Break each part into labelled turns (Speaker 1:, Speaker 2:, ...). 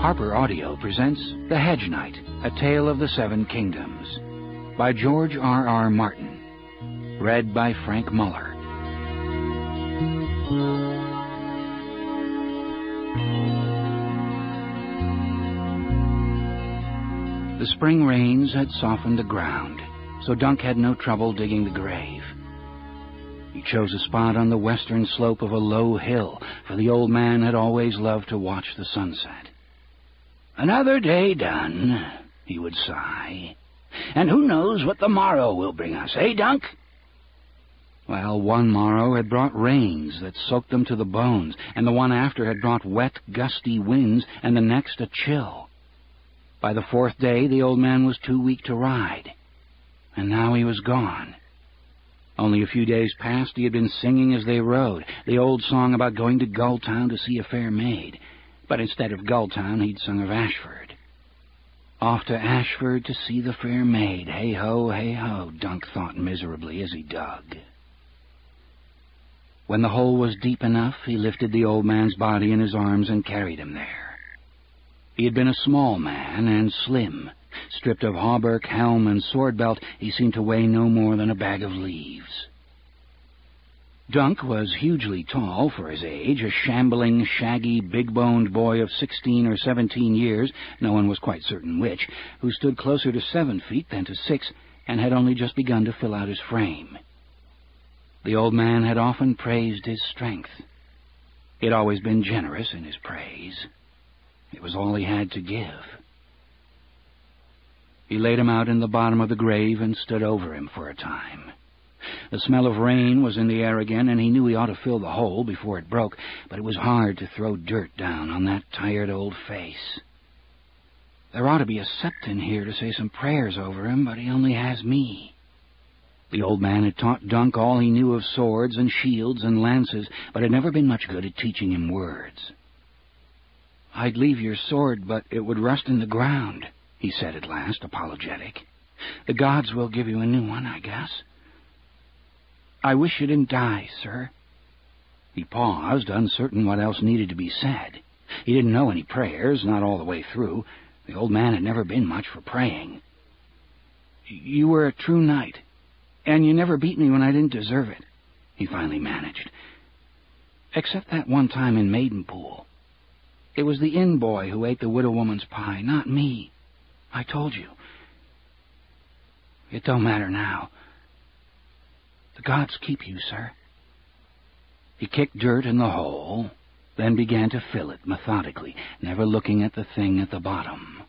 Speaker 1: Harper Audio presents The Hedge Knight, A Tale of the Seven Kingdoms, by George R.R. Martin, read by Frank Muller. The spring rains had softened the ground, so Dunk had no trouble digging the grave. He chose a spot on the western slope of a low hill, for the old man had always loved to watch the sunset. "Another day done," he would sigh. "And who knows what the morrow will bring us, eh, Dunk?" Well, one morrow had brought rains that soaked them to the bones, and the one after had brought wet, gusty winds, and the next a chill. By the fourth day, the old man was too weak to ride, and now he was gone. Only a few days past he had been singing as they rode, the old song about going to Gulltown to see a fair maid, but instead of Gulltown he'd sung of Ashford. Off to Ashford to see the fair maid, hey-ho, Dunk thought miserably as he dug. When the hole was deep enough, he lifted the old man's body in his arms and carried him there. He had been a small man and slim. Stripped of hauberk, helm, and sword belt, he seemed to weigh no more than a bag of leaves. Dunk was hugely tall for his age, a shambling, shaggy, big-boned boy of 16 or 17 years, no one was quite certain which, who stood closer to 7 feet than to 6, and had only just begun to fill out his frame. The old man had often praised his strength. He had always been generous in his praise. It was all he had to give. He laid him out in the bottom of the grave and stood over him for a time. The smell of rain was in the air again, and he knew he ought to fill the hole before it broke, but it was hard to throw dirt down on that tired old face. There ought to be a septon here to say some prayers over him, but he only has me. The old man had taught Dunk all he knew of swords and shields and lances, but had never been much good at teaching him words. "I'd leave your sword, but it would rust in the ground," he said at last, apologetic. "The gods will give you a new one, I guess. I wish you didn't die, sir." He paused, uncertain what else needed to be said. He didn't know any prayers, not all the way through. The old man had never been much for praying. "You were a true knight, and you never beat me when I didn't deserve it," he finally managed. "Except that one time in Maidenpool. It was the inn boy who ate the widow woman's pie, not me. I told you. It don't matter now. The gods keep you, sir." He kicked dirt in the hole, then began to fill it methodically, never looking at the thing at the bottom.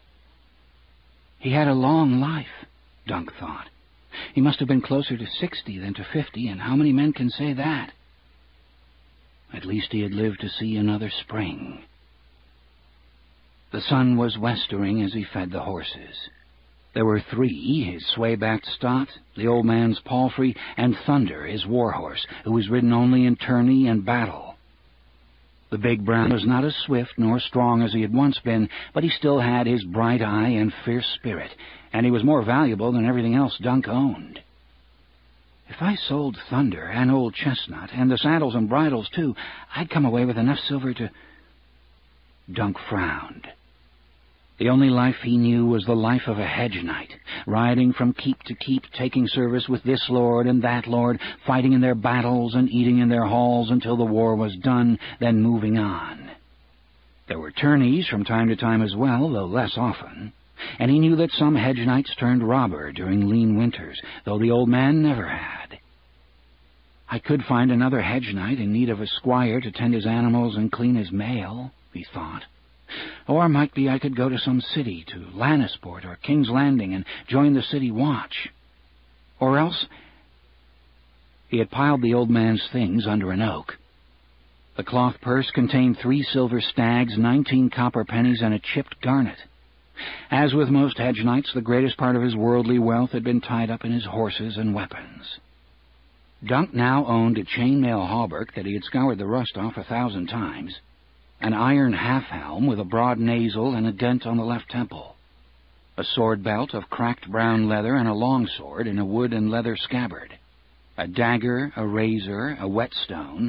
Speaker 1: He had a long life, Dunk thought. He must have been closer to 60 than to 50, and how many men can say that? At least he had lived to see another spring. The sun was westering as he fed the horses. There were 3, his sway-backed Stott, the old man's palfrey, and Thunder, his war-horse, who was ridden only in tourney and battle. The big brown was not as swift nor strong as he had once been, but he still had his bright eye and fierce spirit, and he was more valuable than everything else Dunk owned. If I sold Thunder and Old Chestnut, and the saddles and bridles too, I'd come away with enough silver to... Dunk frowned. The only life he knew was the life of a hedge knight, riding from keep to keep, taking service with this lord and that lord, fighting in their battles and eating in their halls until the war was done, then moving on. There were tourneys from time to time as well, though less often, and he knew that some hedge knights turned robber during lean winters, though the old man never had. I could find another hedge knight in need of a squire to tend his animals and clean his mail, he thought. Or might be I could go to some city, to Lannisport or King's Landing, and join the city watch. Or else... He had piled the old man's things under an oak. The cloth purse contained 3 silver stags, 19 copper pennies, and a chipped garnet. As with most hedge knights, the greatest part of his worldly wealth had been tied up in his horses and weapons. Dunk now owned a chain-mail hauberk that he had scoured the rust off 1,000 times, an iron half-helm with a broad nasal and a dent on the left temple, a sword belt of cracked brown leather, and a long sword in a wood and leather scabbard, a dagger, a razor, a whetstone,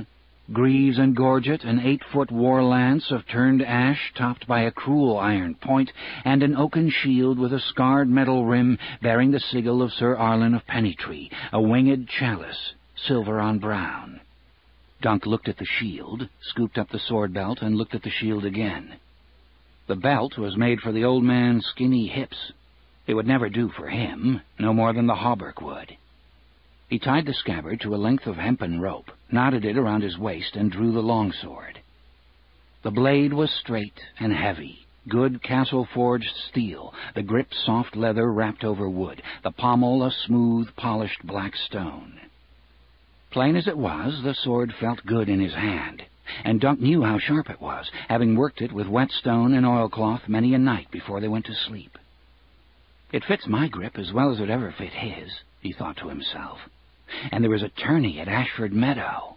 Speaker 1: Greaves and gorget, an 8-foot war lance of turned ash topped by a cruel iron point, and an oaken shield with a scarred metal rim bearing the sigil of Sir Arlen of Pennytree, a winged chalice, silver on brown. Dunk looked at the shield, scooped up the sword belt, and looked at the shield again. The belt was made for the old man's skinny hips. It would never do for him, no more than the hauberk would. He tied the scabbard to a length of hempen rope, knotted it around his waist, and drew the longsword. The blade was straight and heavy, good castle-forged steel, the grip soft leather wrapped over wood, the pommel a smooth, polished black stone. Plain as it was, the sword felt good in his hand, and Dunk knew how sharp it was, having worked it with whetstone and oilcloth many a night before they went to sleep. "It fits my grip as well as it ever fit his," he thought to himself. "And there is a tourney at Ashford Meadow."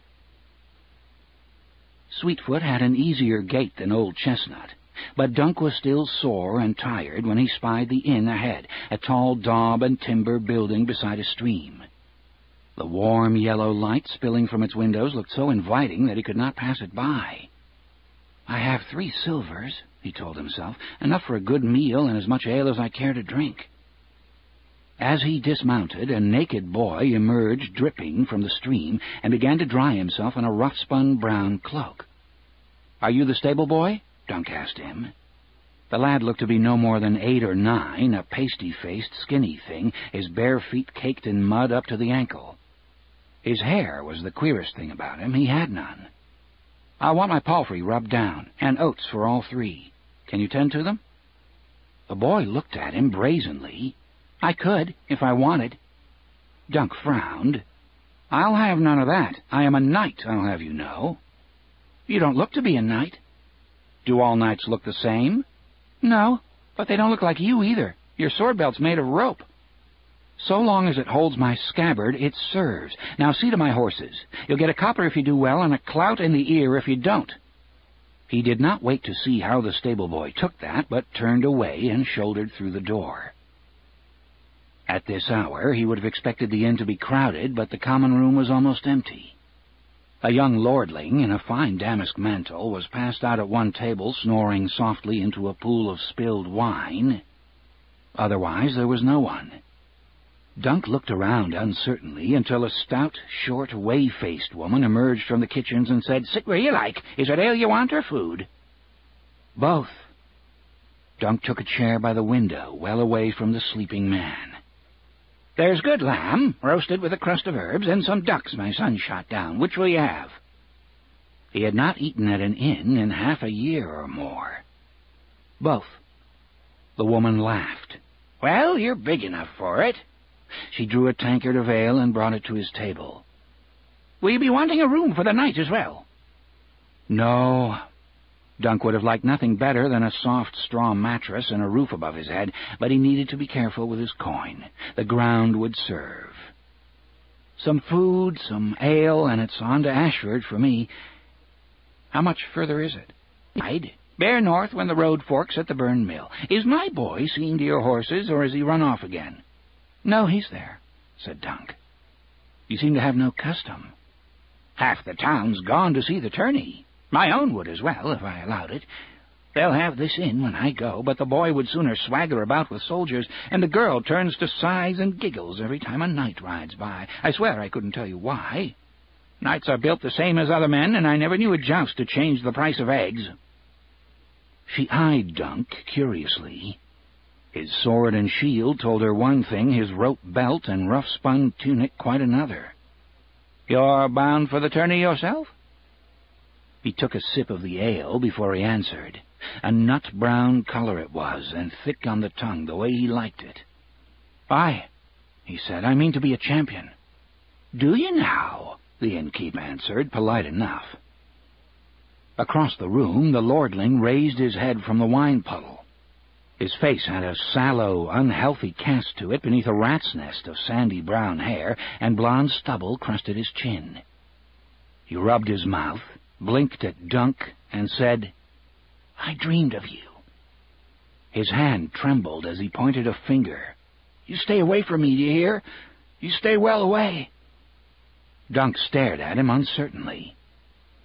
Speaker 1: Sweetfoot had an easier gait than Old Chestnut, but Dunk was still sore and tired when he spied the inn ahead, a tall daub and timber building beside a stream. The warm yellow light spilling from its windows looked so inviting that he could not pass it by. "I have 3 silvers," he told himself, "enough for a good meal and as much ale as I care to drink." As he dismounted, a naked boy emerged dripping from the stream and began to dry himself in a rough-spun brown cloak. "Are you the stable boy?" Dunk asked him. The lad looked to be no more than 8 or 9, a pasty-faced, skinny thing, his bare feet caked in mud up to the ankle. His hair was the queerest thing about him. He had none. "I want my palfrey rubbed down, and oats for all 3. Can you tend to them?" The boy looked at him brazenly. "I could, if I wanted." Dunk frowned. "I'll have none of that. I am a knight, I'll have you know." "You don't look to be a knight." "Do all knights look the same?" "No, but they don't look like you either. Your sword belt's made of rope." "So long as it holds my scabbard, it serves. Now see to my horses. You'll get a copper if you do well, and a clout in the ear if you don't." He did not wait to see how the stable boy took that, but turned away and shouldered through the door. At this hour he would have expected the inn to be crowded, but the common room was almost empty. A young lordling in a fine damask mantle was passed out at one table, snoring softly into a pool of spilled wine. Otherwise there was no one. Dunk looked around uncertainly until a stout, short, whey-faced woman emerged from the kitchens and said, "Sit where you like. Is it ale you want or food?" "Both." Dunk took a chair by the window, well away from the sleeping man. "There's good lamb, roasted with a crust of herbs, and some ducks my son shot down. Which will you have?" He had not eaten at an inn in half a year or more. "Both." The woman laughed. "Well, you're big enough for it." She drew a tankard of ale and brought it to his table. "Will you be wanting a room for the night as well?" "No." Dunk would have liked nothing better than a soft straw mattress and a roof above his head, but he needed to be careful with his coin. The ground would serve. "Some food, some ale, and it's on to Ashford for me. How much further is it?" "Bear north when the road forks at the Burn Mill. Is my boy seen to your horses, or has he run off again?" "No, he's there," said Dunk. "You seem to have no custom." "Half the town's gone to see the tourney. My own would as well, if I allowed it. They'll have this inn when I go, but the boy would sooner swagger about with soldiers, and the girl turns to sighs and giggles every time a knight rides by. I swear I couldn't tell you why. Knights are built the same as other men, and I never knew a joust to change the price of eggs." She eyed Dunk curiously. His sword and shield told her one thing, his rope belt and rough-spun tunic quite another. "You're bound for the tourney yourself?" He took a sip of the ale before he answered. A nut-brown colour it was, and thick on the tongue, the way he liked it. "Aye," he said, "I mean to be a champion." "Do you now?" the innkeep answered, polite enough. Across the room, the lordling raised his head from the wine puddle. His face had a sallow, unhealthy cast to it beneath a rat's nest of sandy brown hair, and blonde stubble crusted his chin. He rubbed his mouth, blinked at Dunk, and said, "I dreamed of you." His hand trembled as he pointed a finger. "You stay away from me, do you hear? You stay well away." Dunk stared at him uncertainly.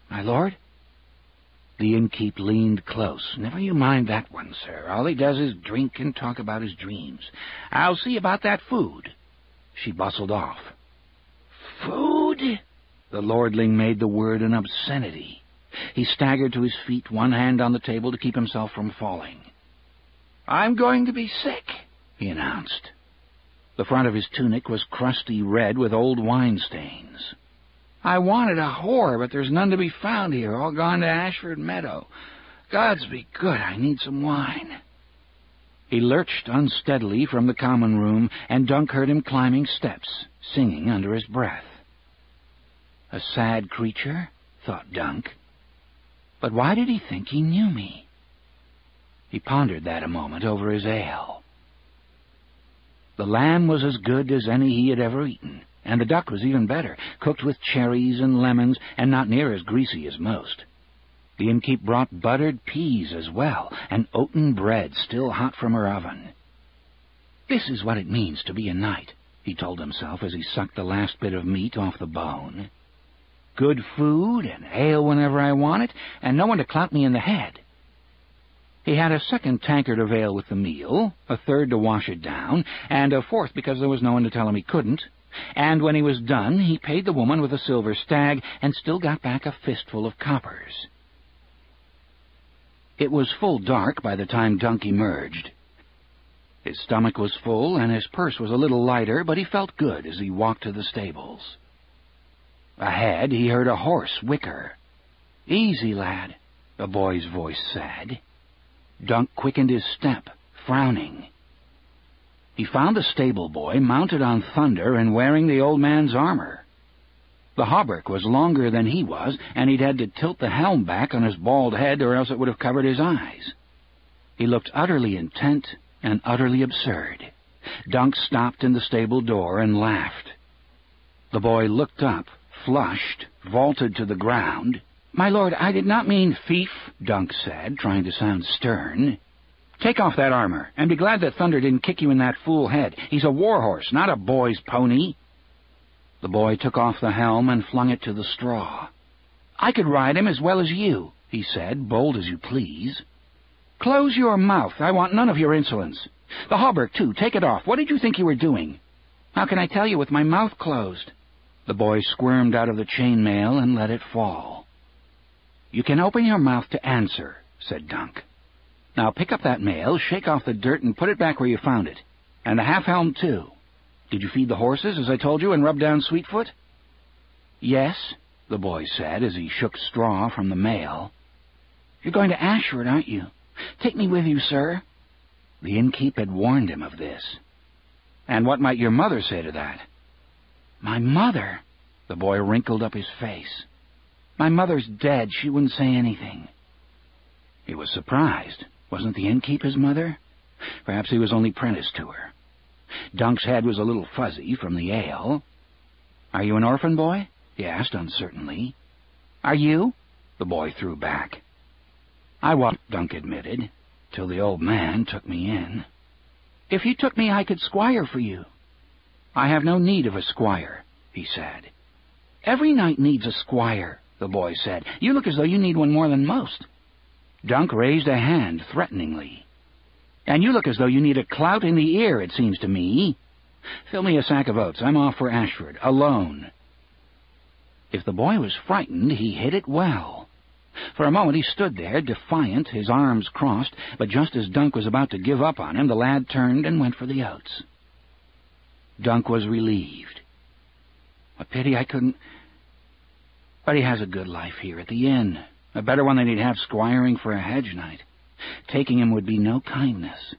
Speaker 1: My lord? The innkeep leaned close. Never you mind that one, sir. All he does is drink and talk about his dreams. I'll see about that food. She bustled off. Food? The lordling made the word an obscenity. He staggered to his feet, one hand on the table to keep himself from falling. I'm going to be sick, he announced. The front of his tunic was crusty red with old wine stains. I wanted a whore, but there's none to be found here, all gone to Ashford Meadow. Gods be good, I need some wine. He lurched unsteadily from the common room, and Dunk heard him climbing steps, singing under his breath. A sad creature, thought Dunk. But why did he think he knew me? He pondered that a moment over his ale. The lamb was as good as any he had ever eaten, and the duck was even better, cooked with cherries and lemons, and not near as greasy as most. The innkeep brought buttered peas as well, and oaten bread still hot from her oven. This is what it means to be a knight, he told himself as he sucked the last bit of meat off the bone. Good food and ale whenever I want it, and no one to clout me in the head. He had a second tankard of ale with the meal, a third to wash it down, and a fourth because there was no one to tell him he couldn't. And when he was done, he paid the woman with a silver stag and still got back a fistful of coppers. It was full dark by the time Dunk emerged. His stomach was full and his purse was a little lighter, but he felt good as he walked to the stables. Ahead he heard a horse whicker. Easy, lad, a boy's voice said. Dunk quickened his step, frowning. He found the stable boy mounted on Thunder and wearing the old man's armor. The hauberk was longer than he was, and he'd had to tilt the helm back on his bald head or else it would have covered his eyes. He looked utterly intent and utterly absurd. Dunk stopped in the stable door and laughed. The boy looked up, flushed, vaulted to the ground. My lord, I did not mean thief, Dunk said, trying to sound stern. Take off that armor, and be glad that Thunder didn't kick you in that fool head. He's a warhorse, not a boy's pony. The boy took off the helm and flung it to the straw. I could ride him as well as you, he said, bold as you please. Close your mouth. I want none of your insolence. The hauberk, too. Take it off. What did you think you were doing? How can I tell you with my mouth closed? The boy squirmed out of the chainmail and let it fall. You can open your mouth to answer, said Dunk. Now pick up that mail, shake off the dirt, and put it back where you found it. And the half-helm, too. Did you feed the horses, as I told you, and rub down Sweetfoot? Yes, the boy said, as he shook straw from the mail. You're going to Ashford, aren't you? Take me with you, sir. The innkeep had warned him of this. And what might your mother say to that? My mother? The boy wrinkled up his face. My mother's dead. She wouldn't say anything. He was surprised. Wasn't the innkeep his mother? Perhaps he was only prenticed to her. Dunk's head was a little fuzzy from the ale. Are you an orphan boy? He asked uncertainly. Are you? The boy threw back. I was, Dunk admitted, till the old man took me in. If you took me, I could squire for you. I have no need of a squire, he said. Every knight needs a squire, the boy said. You look as though you need one more than most. Dunk raised a hand threateningly. And you look as though you need a clout in the ear, it seems to me. Fill me a sack of oats. I'm off for Ashford, alone. If the boy was frightened, he hid it well. For a moment he stood there, defiant, his arms crossed, but just as Dunk was about to give up on him, the lad turned and went for the oats. Dunk was relieved. A pity I couldn't... But he has a good life here at the inn. A better one than he'd have squiring for a hedge knight. Taking him would be no kindness.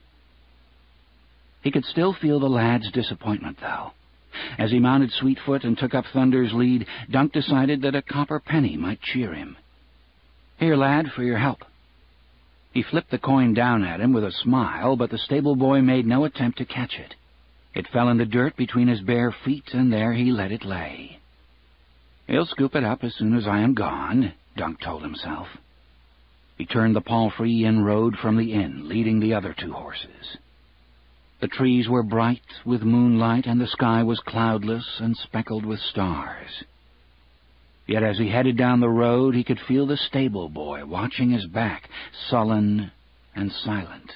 Speaker 1: He could still feel the lad's disappointment, though. As he mounted Sweetfoot and took up Thunder's lead, Dunk decided that a copper penny might cheer him. Here, lad, for your help. He flipped the coin down at him with a smile, but the stable boy made no attempt to catch it. It fell in the dirt between his bare feet, and there he let it lay. He'll scoop it up as soon as I am gone, Dunk told himself. He turned the palfrey and rode from the inn, leading the other two horses. The trees were bright with moonlight, and the sky was cloudless and speckled with stars. Yet as he headed down the road, he could feel the stable boy watching his back, sullen and silent.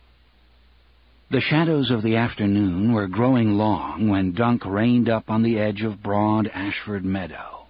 Speaker 1: The shadows of the afternoon were growing long when Dunk reined up on the edge of broad Ashford Meadow.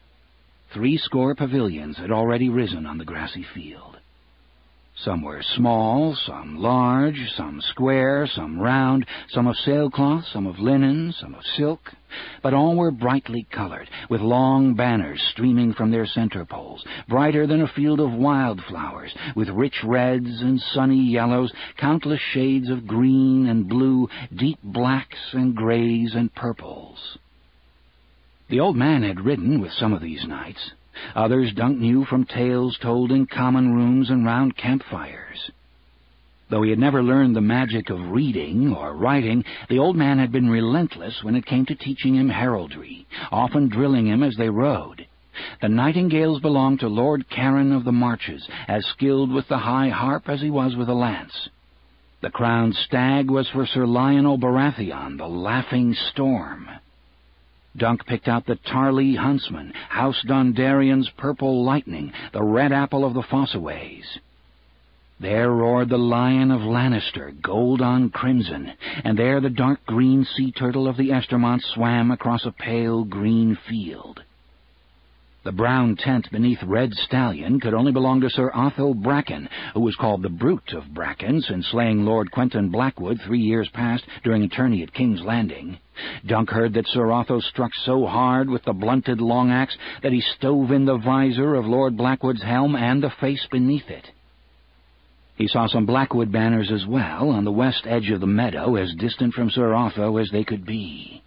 Speaker 1: 70 pavilions had already risen on the grassy field. Some were small, some large, some square, some round, some of sailcloth, some of linen, some of silk, but all were brightly colored, with long banners streaming from their center poles, brighter than a field of wildflowers, with rich reds and sunny yellows, countless shades of green and blue, deep blacks and grays and purples. The old man had ridden with some of these knights. Others Dunk knew from tales told in common rooms and round campfires. Though he had never learned the magic of reading or writing, the old man had been relentless when it came to teaching him heraldry, often drilling him as they rode. The Nightingales belonged to Lord Caron of the Marches, as skilled with the high harp as he was with a lance. The crowned stag was for Sir Lionel Baratheon, the laughing storm. Dunk picked out the Tarlee Huntsman, House Dondarrion's Purple Lightning, the red apple of the Fossaways. There roared the Lion of Lannister, gold on crimson, and there the dark green sea turtle of the Estermonts swam across a pale green field. The brown tent beneath Red Stallion could only belong to Sir Otho Bracken, who was called the Brute of Bracken since slaying Lord Quentin Blackwood 3 years past during a tourney at King's Landing. Dunk heard that Sir Otho struck so hard with the blunted long axe that he stove in the visor of Lord Blackwood's helm and the face beneath it. He saw some Blackwood banners as well on the west edge of the meadow, as distant from Sir Otho as they could be.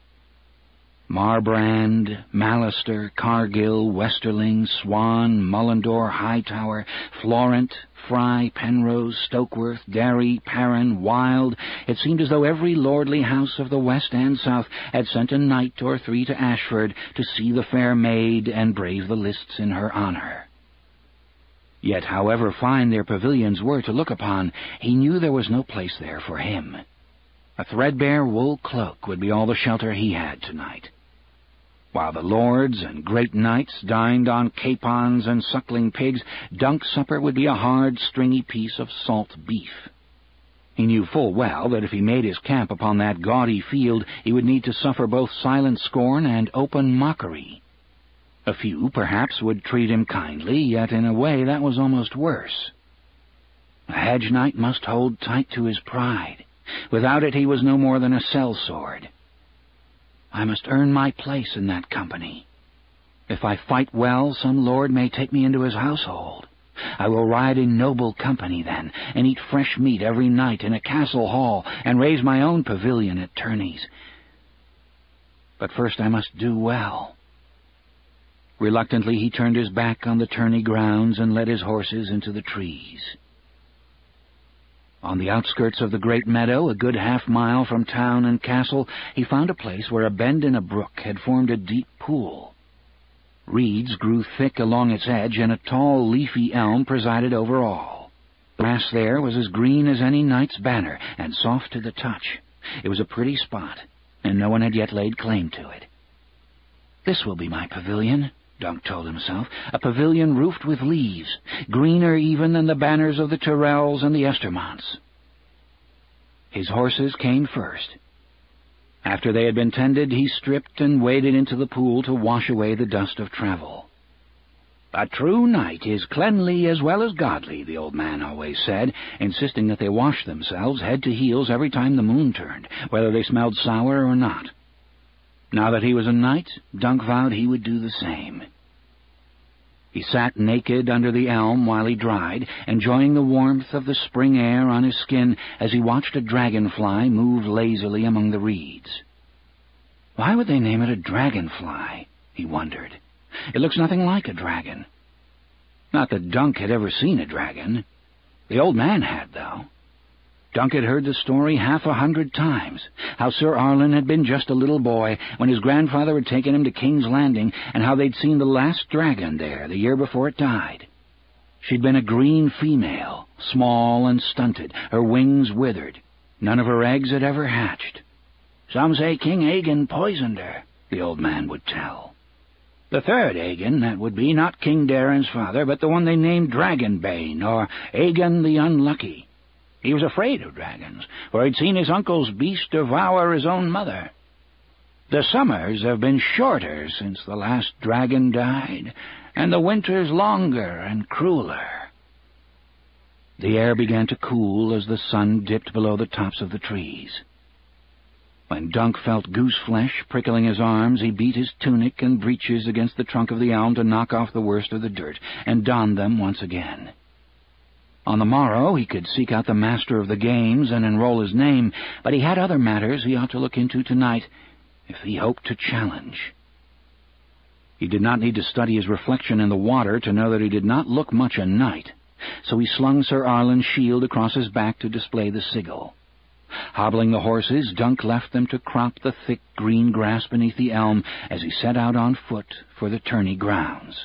Speaker 1: Marbrand, Mallister, Cargill, Westerling, Swan, Mullendore, Hightower, Florent, Fry, Penrose, Stokeworth, Derry, Perrin, Wild. It seemed as though every lordly house of the west and south had sent a knight or 3 to Ashford to see the fair maid and brave the lists in her honor. Yet however fine their pavilions were to look upon, he knew there was no place there for him. A threadbare wool cloak would be all the shelter he had tonight. While the lords and great knights dined on capons and suckling pigs, Dunk's supper would be a hard, stringy piece of salt beef. He knew full well that if he made his camp upon that gaudy field, he would need to suffer both silent scorn and open mockery. A few, perhaps, would treat him kindly, yet in a way that was almost worse. A hedge knight must hold tight to his pride. Without it he was no more than a sellsword. I must earn my place in that company. If I fight well, some lord may take me into his household. I will ride in noble company then, and eat fresh meat every night in a castle hall, and raise my own pavilion at tourneys. But first I must do well. Reluctantly he turned his back on the tourney grounds and led his horses into the trees. On the outskirts of the great meadow, a good half-mile from town and castle, he found a place where a bend in a brook had formed a deep pool. Reeds grew thick along its edge, and a tall, leafy elm presided over all. The grass there was as green as any knight's banner, and soft to the touch. It was a pretty spot, and no one had yet laid claim to it. "This will be my pavilion," Dunk told himself, "a pavilion roofed with leaves, greener even than the banners of the Tyrells and the Estermonts." His horses came first. After they had been tended, he stripped and waded into the pool to wash away the dust of travel. "A true knight is cleanly as well as godly," the old man always said, insisting that they wash themselves head to heels every time the moon turned, whether they smelled sour or not. Now that he was a knight, Dunk vowed he would do the same. He sat naked under the elm while he dried, enjoying the warmth of the spring air on his skin as he watched a dragonfly move lazily among the reeds. Why would they name it a dragonfly, he wondered. It looks nothing like a dragon. Not that Dunk had ever seen a dragon. The old man had, though. Dunk had heard the story 100 times, how Sir Arlen had been just a little boy when his grandfather had taken him to King's Landing, and how they'd seen the last dragon there the year before it died. She'd been a green female, small and stunted, her wings withered. None of her eggs had ever hatched. "Some say King Aegon poisoned her," the old man would tell. The third Aegon, that would be, not King Daeron's father, but the one they named Dragonbane, or Aegon the Unlucky. He was afraid of dragons, for he'd seen his uncle's beast devour his own mother. The summers have been shorter since the last dragon died, and the winters longer and crueler. The air began to cool as the sun dipped below the tops of the trees. When Dunk felt goose-flesh prickling his arms, he beat his tunic and breeches against the trunk of the elm to knock off the worst of the dirt, and donned them once again. On the morrow he could seek out the master of the games and enroll his name, but he had other matters he ought to look into tonight if he hoped to challenge. He did not need to study his reflection in the water to know that he did not look much a knight, so he slung Sir Arlen's shield across his back to display the sigil. Hobbling the horses, Dunk left them to crop the thick green grass beneath the elm as he set out on foot for the tourney grounds.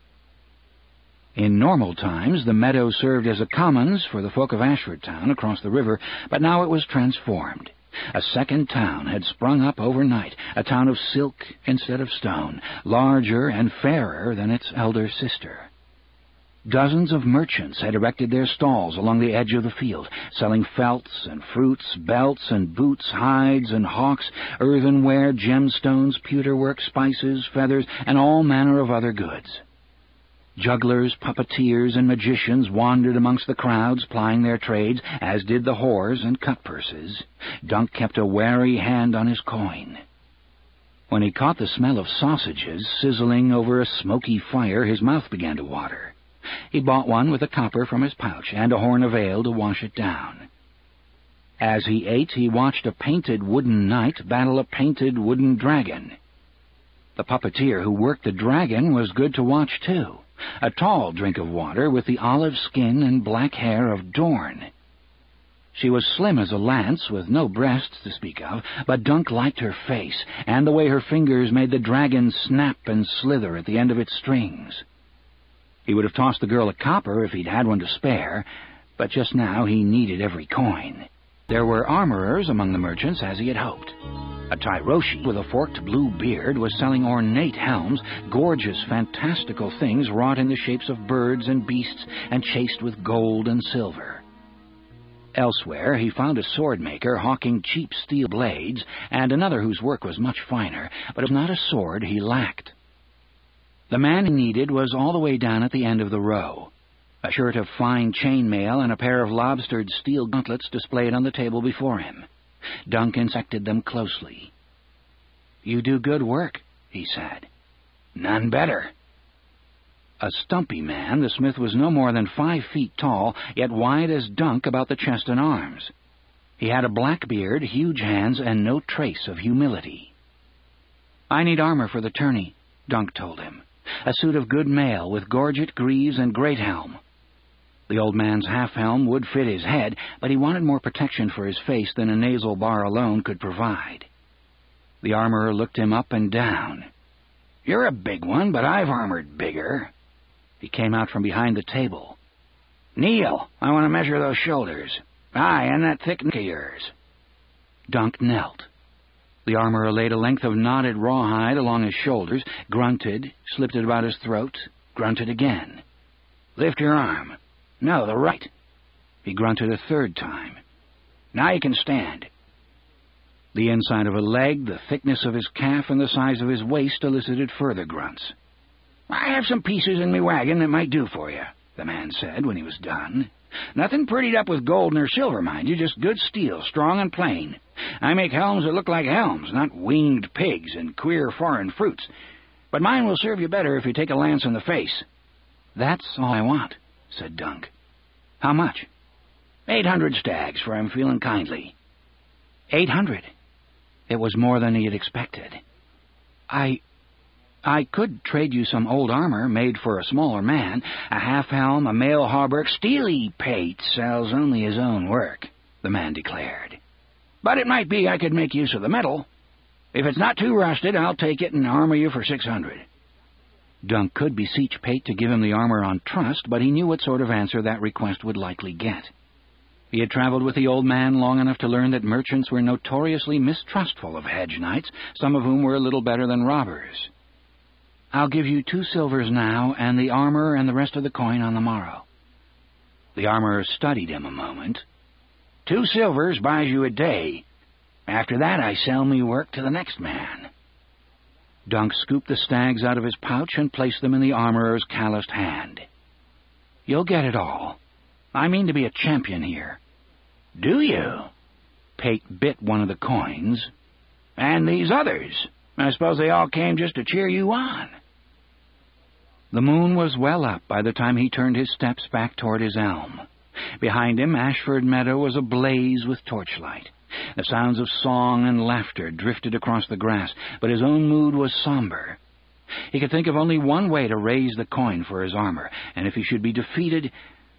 Speaker 1: In normal times, the meadow served as a commons for the folk of Ashford Town across the river, but now it was transformed. A second town had sprung up overnight, a town of silk instead of stone, larger and fairer than its elder sister. Dozens of merchants had erected their stalls along the edge of the field, selling felts and fruits, belts and boots, hides and hawks, earthenware, gemstones, pewterwork, spices, feathers, and all manner of other goods. Jugglers, puppeteers, and magicians wandered amongst the crowds, plying their trades, as did the whores and cutpurses. Dunk kept a wary hand on his coin. When he caught the smell of sausages sizzling over a smoky fire, his mouth began to water. He bought one with a copper from his pouch and a horn of ale to wash it down. As he ate, he watched a painted wooden knight battle a painted wooden dragon. The puppeteer who worked the dragon was good to watch, too, a tall drink of water with the olive skin and black hair of Dorn. She was slim as a lance, with no breasts to speak of, but Dunk liked her face, and the way her fingers made the dragon snap and slither at the end of its strings. He would have tossed the girl a copper if he'd had one to spare, but just now he needed every coin. There were armorers among the merchants, as he had hoped. A Tyroshi with a forked blue beard was selling ornate helms, gorgeous, fantastical things wrought in the shapes of birds and beasts and chased with gold and silver. Elsewhere he found a sword-maker hawking cheap steel blades, and another whose work was much finer, but it was not a sword he lacked. The man he needed was all the way down at the end of the row. A shirt of fine chainmail and a pair of lobstered steel gauntlets displayed on the table before him. Dunk inspected them closely. "You do good work," he said. "None better." A stumpy man, the smith was no more than 5 feet tall, yet wide as Dunk about the chest and arms. He had a black beard, huge hands, and no trace of humility. "I need armor for the tourney," Dunk told him. "A suit of good mail, with gorget, greaves, and great helm." The old man's half-helm would fit his head, but he wanted more protection for his face than a nasal bar alone could provide. The armorer looked him up and down. "You're a big one, but I've armored bigger." He came out from behind the table. "Kneel, I want to measure those shoulders. Aye, and that thick neck of yours." Dunk knelt. The armorer laid a length of knotted rawhide along his shoulders, grunted, slipped it about his throat, grunted again. "Lift your arm. No, the right." He grunted a third time. "Now you can stand." The inside of a leg, the thickness of his calf, and the size of his waist elicited further grunts. "I have some pieces in me wagon that might do for you," the man said when he was done. "Nothing prettied up with gold nor silver, mind you, just good steel, strong and plain. I make helms that look like helms, not winged pigs and queer foreign fruits. But mine will serve you better if you take a lance in the face." "That's all I want," said Dunk. "How much?" 800 stags, for I'm feeling kindly." 800. It was more than he had expected. I could trade you some old armor made for a smaller man, a half-helm, a mail hauberk." "Steely Pate sells only his own work," the man declared. "But it might be I could make use of the metal. If it's not too rusted, I'll take it and armor you for 600. Dunk could beseech Pate to give him the armor on trust, but he knew what sort of answer that request would likely get. He had traveled with the old man long enough to learn that merchants were notoriously mistrustful of hedge knights, some of whom were a little better than robbers. I'll give you 2 silvers now, and the armor and the rest of the coin on the morrow." The armorer studied him a moment. 2 silvers buys you a day. After that I sell me work to the next man." Dunk scooped the stags out of his pouch and placed them in the armorer's calloused hand. "You'll get it all. I mean to be a champion here." "Do you?" Pate bit one of the coins. "And these others? I suppose they all came just to cheer you on." The moon was well up by the time he turned his steps back toward his elm. Behind him, Ashford Meadow was ablaze with torchlight. The sounds of song and laughter drifted across the grass, but his own mood was somber. He could think of only one way to raise the coin for his armor, and if he should be defeated...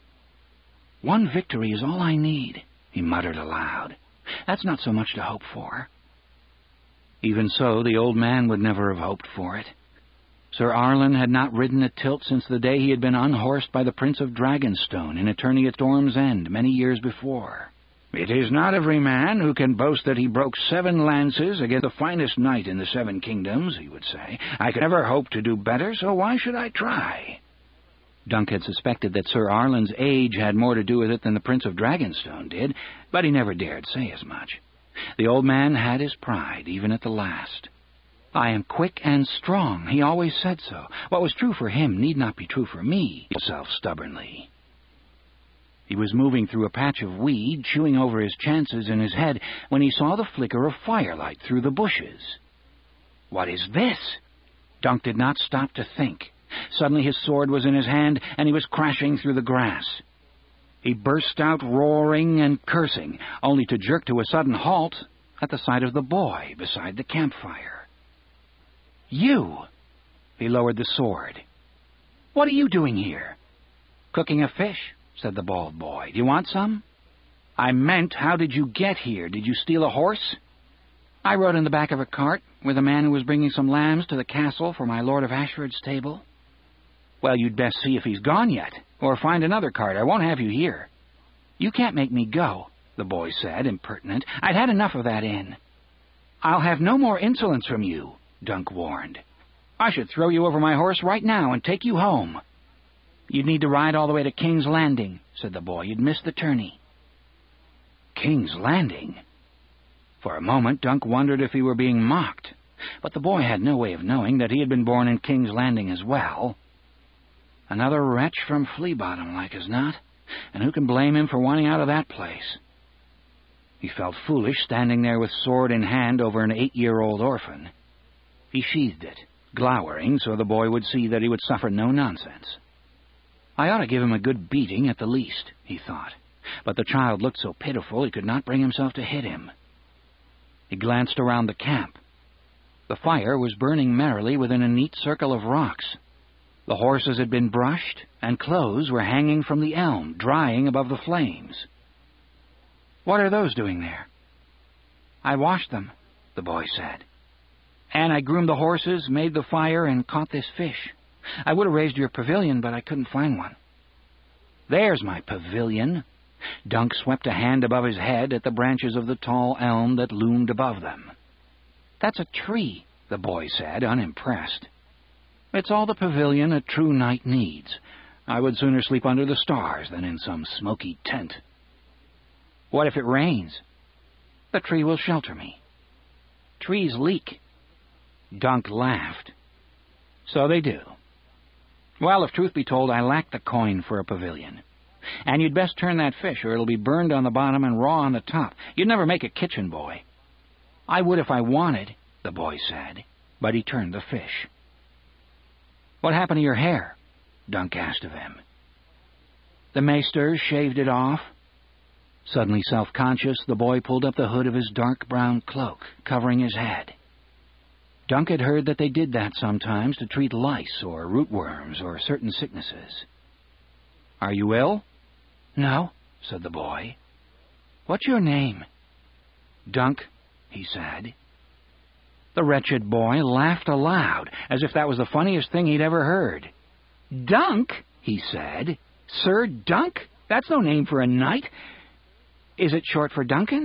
Speaker 1: "One victory is all I need," he muttered aloud. "That's not so much to hope for." Even so, the old man would never have hoped for it. Sir Arlen had not ridden a tilt since the day he had been unhorsed by the Prince of Dragonstone in a tourney at Storm's End many years before. "It is not every man who can boast that he broke 7 lances against the finest knight in the 7 kingdoms," he would say. "I could never hope to do better, so why should I try?" Dunk had suspected that Sir Arlen's age had more to do with it than the Prince of Dragonstone did, but he never dared say as much. The old man had his pride, even at the last. "I am quick and strong. He always said so. What was true for him need not be true for me," he said stubbornly. He was moving through a patch of weed, chewing over his chances in his head, when he saw the flicker of firelight through the bushes. "What is this?" Dunk did not stop to think. Suddenly his sword was in his hand, and he was crashing through the grass. He burst out roaring and cursing, only to jerk to a sudden halt at the sight of the boy beside the campfire. "You!" He lowered the sword. "What are you doing here?" "Cooking a fish," said the bald boy. "Do you want some?" "I meant, how did you get here? Did you steal a horse?" "I rode in the back of a cart with a man who was bringing some lambs to the castle for my Lord of Ashford's stable." "Well, you'd best see if he's gone yet, or find another cart. I won't have you here." "You can't make me go," the boy said, impertinent. "I'd had enough of that inn." "I'll have no more insolence from you," Dunk warned. "I should throw you over my horse right now and take you home." "You'd need to ride all the way to King's Landing," said the boy. "You'd miss the tourney." King's Landing? For a moment, Dunk wondered if he were being mocked, but the boy had no way of knowing that he had been born in King's Landing as well. Another wretch from Flea Bottom, like as not, and who can blame him for wanting out of that place? He felt foolish standing there with sword in hand over an 8-year-old orphan. He sheathed it, glowering so the boy would see that he would suffer no nonsense. "I ought to give him a good beating at the least," he thought, but the child looked so pitiful he could not bring himself to hit him. He glanced around the camp. The fire was burning merrily within a neat circle of rocks. The horses had been brushed, and clothes were hanging from the elm, drying above the flames. "What are those doing there?" "I washed them," the boy said. "And I groomed the horses, made the fire, and caught this fish. I would have raised your pavilion, but I couldn't find one." "There's my pavilion." Dunk swept a hand above his head at the branches of the tall elm that loomed above them. "That's a tree," the boy said, unimpressed. "It's all the pavilion a true knight needs. I would sooner sleep under the stars than in some smoky tent." "What if it rains?" "The tree will shelter me." "Trees leak." Dunk laughed. "So they do. Well, if truth be told, I lack the coin for a pavilion. And you'd best turn that fish, or it'll be burned on the bottom and raw on the top. You'd never make a kitchen boy." "I would if I wanted," the boy said, but he turned the fish. "What happened to your hair?" Dunk asked of him. "The maester shaved it off." Suddenly self-conscious, the boy pulled up the hood of his dark brown cloak, covering his head. Dunk had heard that they did that sometimes to treat lice or rootworms or certain sicknesses. "Are you ill?" "No," said the boy. "What's your name?" "Dunk," he said. The wretched boy laughed aloud, as if that was the funniest thing he'd ever heard. "Dunk?" he said. "Sir Dunk? That's no name for a knight. Is it short for Duncan?"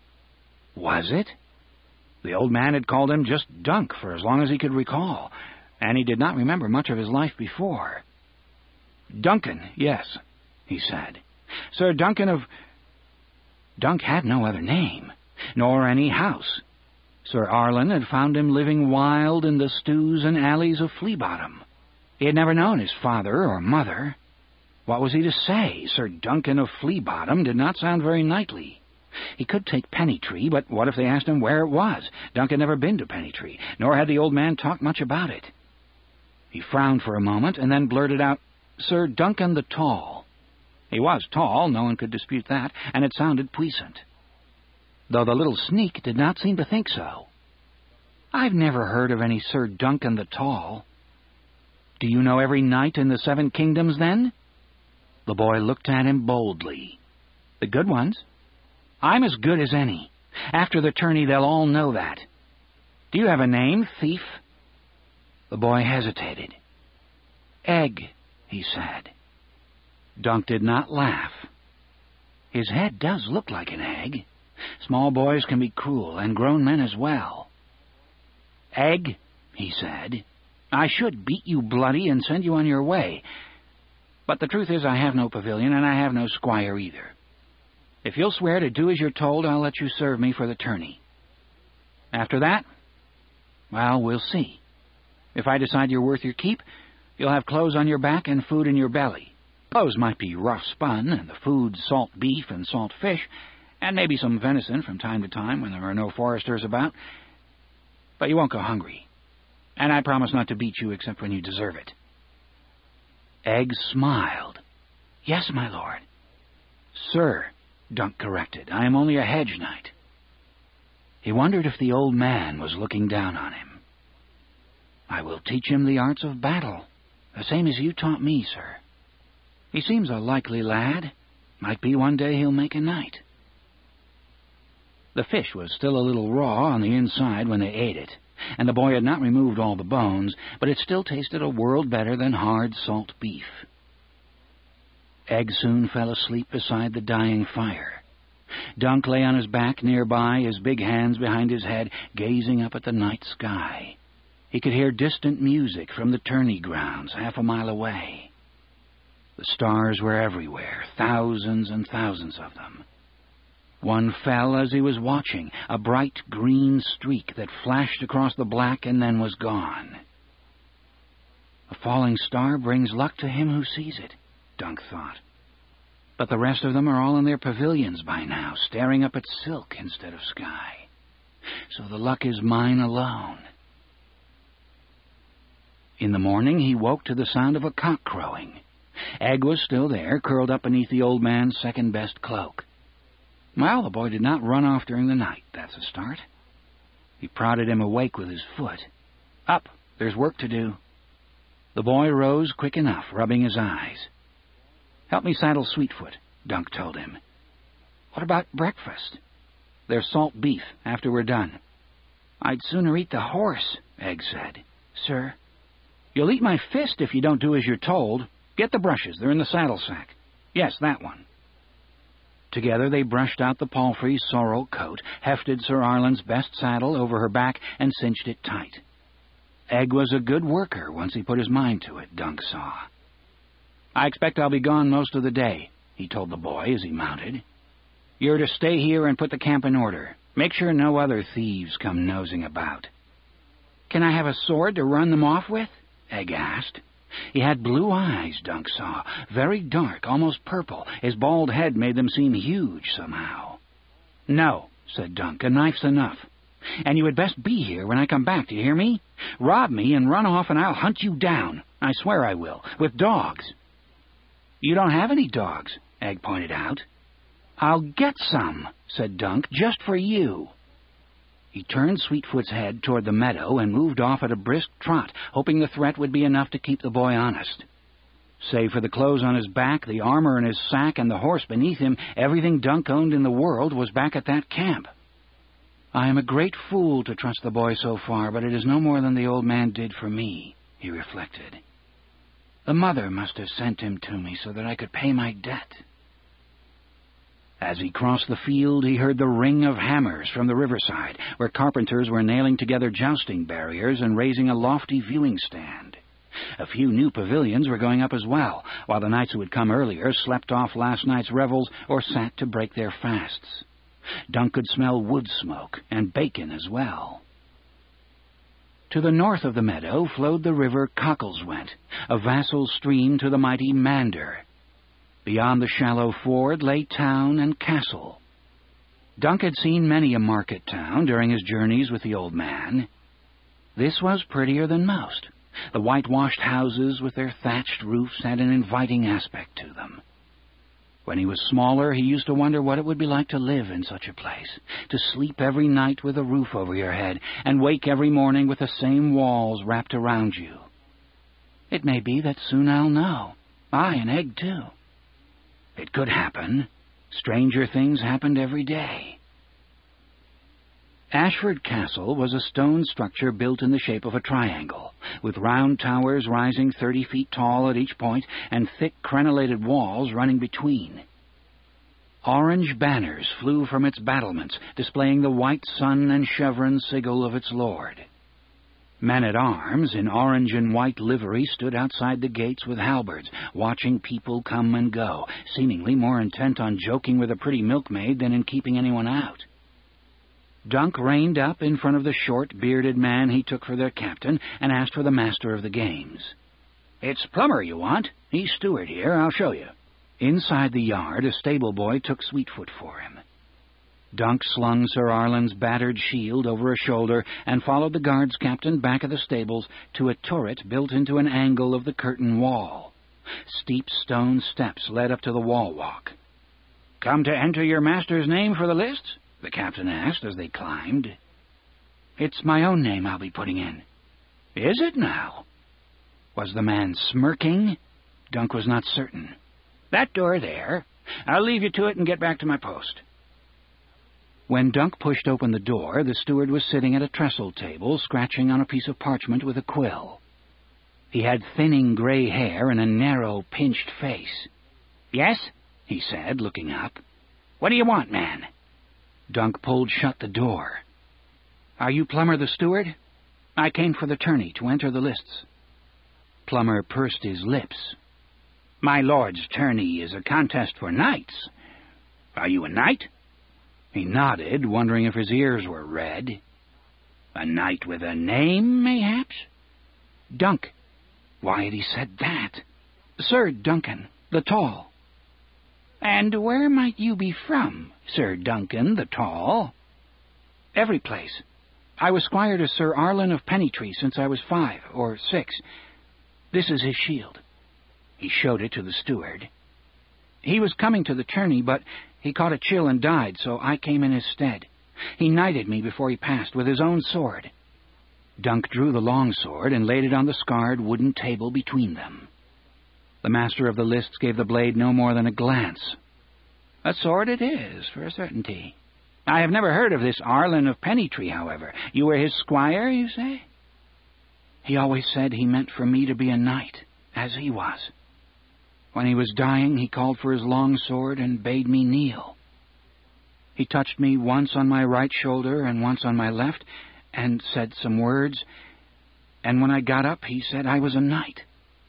Speaker 1: Was it? The old man had called him just Dunk for as long as he could recall. and he did not remember much of his life before. "Duncan, yes," he said. "Sir Duncan of—" Dunk had no other name, nor any house. Sir Arlen had found him living wild in the stews and alleys of Flea Bottom. He had never known his father or mother. What was he to say? Sir Duncan of Flea Bottom did not sound very knightly. He could take Pennytree, but what if they asked him where it was? Dunk had never been to Pennytree, nor had the old man talked much about it. He frowned for a moment, and then blurted out, "Sir Duncan the Tall." He was tall, no one could dispute that, and it sounded puissant, though the little sneak did not seem to think so. "I've never heard of any Sir Duncan the Tall." "Do you know every knight in the 7 kingdoms, then?" The boy looked at him boldly. "The good ones. I'm as good as any. After the tourney, they'll all know that. Do you have a name, thief?" The boy hesitated. "Egg," he said. Dunk did not laugh. "His head does look like an egg. Small boys can be cruel, and grown men as well." "Egg," he said, "I should beat you bloody and send you on your way. But the truth is I have no pavilion, and I have no squire either. If you'll swear to do as you're told, I'll let you serve me for the tourney. After that, well, we'll see. If I decide you're worth your keep, you'll have clothes on your back and food in your belly. Clothes might be rough spun, and the food salt beef and salt fish, and maybe some venison from time to time when there are no foresters about. But you won't go hungry, and I promise not to beat you except when you deserve it." Egg smiled. "Yes, my lord." "Sir," Dunk corrected, "I am only a hedge knight." He wondered if the old man was looking down on him. "I will teach him the arts of battle, the same as you taught me, sir. He seems a likely lad. Might be one day he'll make a knight." The fish was still a little raw on the inside when they ate it, and the boy had not removed all the bones, but it still tasted a world better than hard salt beef. Egg soon fell asleep beside the dying fire. Dunk lay on his back nearby, his big hands behind his head, gazing up at the night sky. He could hear distant music from the tourney grounds half a mile away. The stars were everywhere, thousands and thousands of them. One fell as he was watching, a bright green streak that flashed across the black and then was gone. "A falling star brings luck to him who sees it," Dunk thought. "But the rest of them are all in their pavilions by now, staring up at silk instead of sky. So the luck is mine alone." In the morning he woke to the sound of a cock crowing. Egg was still there, curled up beneath the old man's second-best cloak. Well, the boy did not run off during the night. That's a start. He prodded him awake with his foot. "Up, there's work to do." The boy rose quick enough, rubbing his eyes. "Help me saddle Sweetfoot," Dunk told him. "What about breakfast?" "There's salt beef after we're done." "I'd sooner eat the horse," Egg said. "Sir?" "You'll eat my fist if you don't do as you're told. Get the brushes, they're in the saddle sack. Yes, that one." Together they brushed out the palfrey's sorrel coat, hefted Sir Arlen's best saddle over her back, and cinched it tight. Egg was a good worker once he put his mind to it, Dunk saw. "I expect I'll be gone most of the day," he told the boy as he mounted. "You're to stay here and put the camp in order. Make sure no other thieves come nosing about." "Can I have a sword to run them off with?" Egg asked. He had blue eyes, Dunk saw, very dark, almost purple. His bald head made them seem huge somehow. "No," said Dunk, "a knife's enough. And you had best be here when I come back, do you hear me? Rob me and run off and I'll hunt you down. I swear I will, with dogs." "You don't have any dogs," Egg pointed out. "I'll get some," said Dunk, "just for you." He turned Sweetfoot's head toward the meadow and moved off at a brisk trot, hoping the threat would be enough to keep the boy honest. Save for the clothes on his back, the armor in his sack, and the horse beneath him, everything Dunk owned in the world was back at that camp. "I am a great fool to trust the boy so far, but it is no more than the old man did for me," he reflected. "The mother must have sent him to me so that I could pay my debt." As he crossed the field, he heard the ring of hammers from the riverside, where carpenters were nailing together jousting barriers and raising a lofty viewing stand. A few new pavilions were going up as well, while the knights who had come earlier slept off last night's revels or sat to break their fasts. Dunk could smell wood smoke and bacon as well. To the north of the meadow flowed the river Cockleswent, a vassal stream to the mighty Mander. Beyond the shallow ford lay town and castle. Dunk had seen many a market town during his journeys with the old man. This was prettier than most. The whitewashed houses with their thatched roofs had an inviting aspect to them. When he was smaller, he used to wonder what it would be like to live in such a place, to sleep every night with a roof over your head, and wake every morning with the same walls wrapped around you. It may be that soon I'll know. An egg, too. It could happen. Stranger things happened every day. Ashford Castle was a stone structure built in the shape of a triangle, with round towers rising 30 feet tall at each point and thick crenellated walls running between. Orange banners flew from its battlements, displaying the white sun and chevron sigil of its lord. Men-at-arms in orange and white livery stood outside the gates with halberds, watching people come and go, seemingly more intent on joking with a pretty milkmaid than in keeping anyone out. Dunk reined up in front of the short, bearded man he took for their captain and asked for the master of the games. "It's Plummer you want. He's steward here. I'll show you." Inside the yard, a stable boy took Sweetfoot for him. Dunk slung Sir Arlen's battered shield over a shoulder and followed the guards captain back of the stables to a turret built into an angle of the curtain wall. Steep stone steps led up to the wall walk. "Come to enter your master's name for the lists?" the captain asked as they climbed. "It's my own name I'll be putting in." "Is it now?" Was the man smirking? Dunk was not certain. "That door there. I'll leave you to it and get back to my post." When Dunk pushed open the door, the steward was sitting at a trestle table, scratching on a piece of parchment with a quill. He had thinning gray hair and a narrow, pinched face. "Yes?" he said, looking up. "What do you want, man?" Dunk pulled shut the door. "Are you Plummer the steward? I came for the tourney to enter the lists." Plummer pursed his lips. "My lord's tourney is a contest for knights. Are you a knight?" He nodded, wondering if his ears were red. "A knight with a name, mayhaps?" "Dunk." Why had he said that? "Sir Duncan, the Tall." "And where might you be from, Sir Duncan the Tall?" "Every place. I was squire to Sir Arlen of Pennytree since I was 5 or 6. This is his shield." He showed it to the steward. "He was coming to the tourney, but he caught a chill and died, so I came in his stead. He knighted me before he passed with his own sword." Dunk drew the long sword and laid it on the scarred wooden table between them. The master of the lists gave the blade no more than a glance. "A sword it is, for a certainty. I have never heard of this Arlen of Pennytree, however. You were his squire, you say?" "He always said he meant for me to be a knight, as he was. When he was dying, he called for his long sword and bade me kneel. He touched me once on my right shoulder and once on my left, and said some words, and when I got up, he said I was a knight."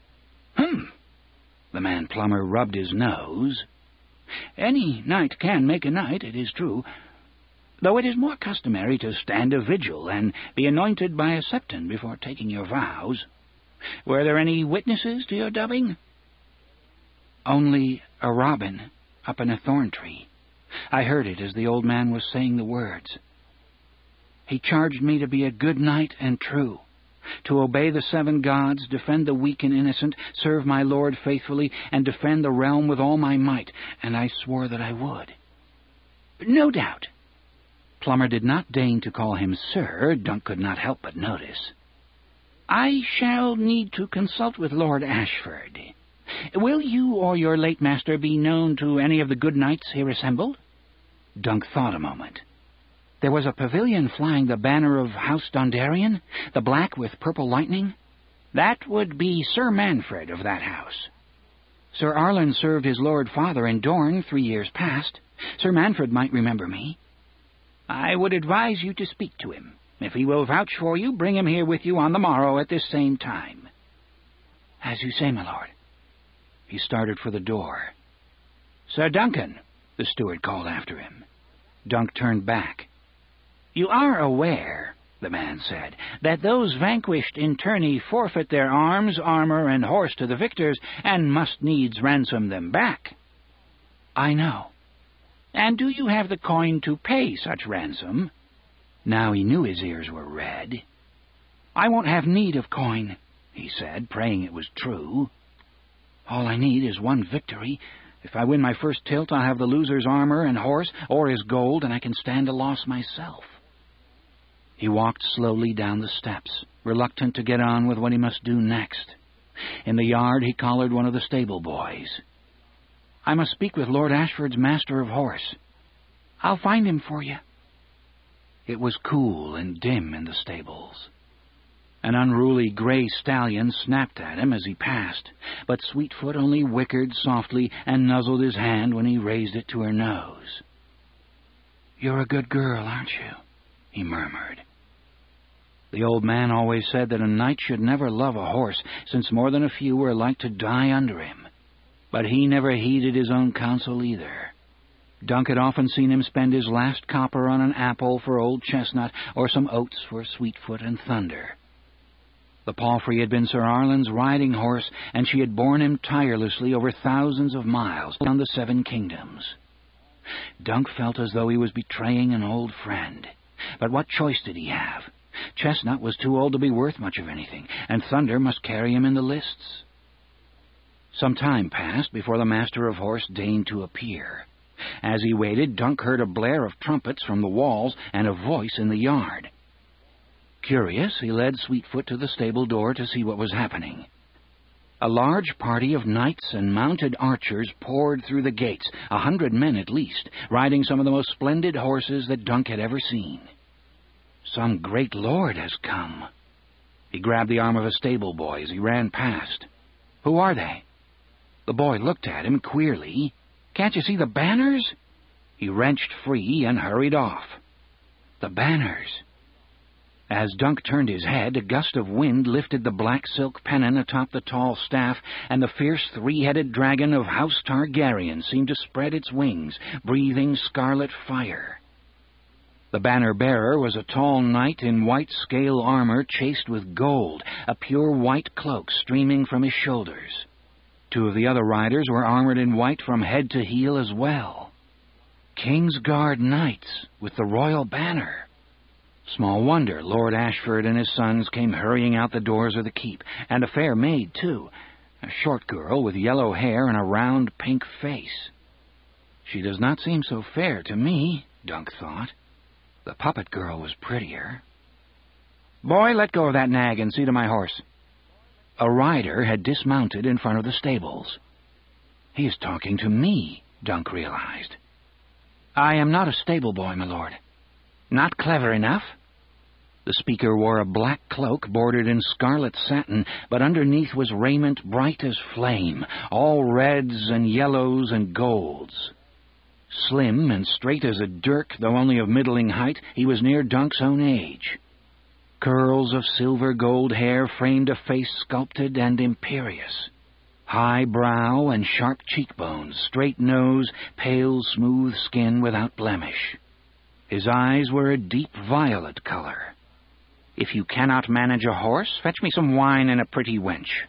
Speaker 1: The man Plummer rubbed his nose. "Any knight can make a knight, it is true, though it is more customary to stand a vigil and be anointed by a septon before taking your vows. Were there any witnesses to your dubbing?" "Only a robin up in a thorn tree. I heard it as the old man was saying the words. He charged me to be a good knight and true, to obey the 7 gods, defend the weak and innocent, serve my lord faithfully, and defend the realm with all my might, and I swore that I would." "No doubt." Plummer did not deign to call him sir, Dunk could not help but notice. "I shall need to consult with Lord Ashford. Will you or your late master be known to any of the good knights here assembled?" Dunk thought a moment. There was a pavilion flying the banner of House Dondarian, the black with purple lightning. "That would be Sir Manfred of that house." "Sir Arlen served his lord father in Dorne 3 years past. Sir Manfred might remember me. I would advise you to speak to him. If he will vouch for you, bring him here with you on the morrow at this same time." "As you say, my lord." He started for the door. "Sir Duncan," the steward called after him. Dunk turned back. "You are aware," the man said, "that those vanquished in tourney forfeit their arms, armor, and horse to the victors, and must needs ransom them back." "I know." "And do you have the coin to pay such ransom?" Now he knew his ears were red. "I won't have need of coin," he said, praying it was true. "All I need is one victory. If I win my first tilt, I'll have the loser's armor and horse, or his gold, and I can stand a loss myself." He walked slowly down the steps, reluctant to get on with what he must do next. In the yard he collared one of the stable boys. "I must speak with Lord Ashford's master of horse." "I'll find him for you." It was cool and dim in the stables. An unruly gray stallion snapped at him as he passed, but Sweetfoot only whickered softly and nuzzled his hand when he raised it to her nose. "You're a good girl, aren't you?" he murmured. The old man always said that a knight should never love a horse, since more than a few were like to die under him. But he never heeded his own counsel either. Dunk had often seen him spend his last copper on an apple for Old Chestnut, or some oats for Sweetfoot and Thunder. The palfrey had been Sir Arlen's riding horse, and she had borne him tirelessly over thousands of miles around the 7 kingdoms. Dunk felt as though he was betraying an old friend. But what choice did he have? Chestnut was too old to be worth much of anything, and Thunder must carry him in the lists. Some time passed before the master of horse deigned to appear. As he waited, Dunk heard a blare of trumpets from the walls and a voice in the yard. Curious, he led Sweetfoot to the stable door to see what was happening. A large party of knights and mounted archers poured through the gates, 100 men at least, riding some of the most splendid horses that Dunk had ever seen. "Some great lord has come." He grabbed the arm of a stable boy as he ran past. "Who are they?" The boy looked at him queerly. "Can't you see the banners?" He wrenched free and hurried off. The banners. As Dunk turned his head, a gust of wind lifted the black silk pennon atop the tall staff, and the fierce 3-headed dragon of House Targaryen seemed to spread its wings, breathing scarlet fire. The banner-bearer was a tall knight in white scale armor chased with gold, a pure white cloak streaming from his shoulders. 2 of the other riders were armored in white from head to heel as well. Kingsguard knights with the royal banner. Small wonder Lord Ashford and his sons came hurrying out the doors of the keep, and a fair maid, too, a short girl with yellow hair and a round pink face. She does not seem so fair to me, Dunk thought. The puppet girl was prettier. "Boy, let go of that nag and see to my horse." A rider had dismounted in front of the stables. He is talking to me, Dunk realized. "I am not a stable boy, my lord." "Not clever enough?" The speaker wore a black cloak bordered in scarlet satin, but underneath was raiment bright as flame, all reds and yellows and golds. Slim and straight as a dirk, though only of middling height, he was near Dunk's own age. Curls of silver-gold hair framed a face sculpted and imperious. High brow and sharp cheekbones, straight nose, pale, smooth skin without blemish. His eyes were a deep violet color. "If you cannot manage a horse, fetch me some wine and a pretty wench."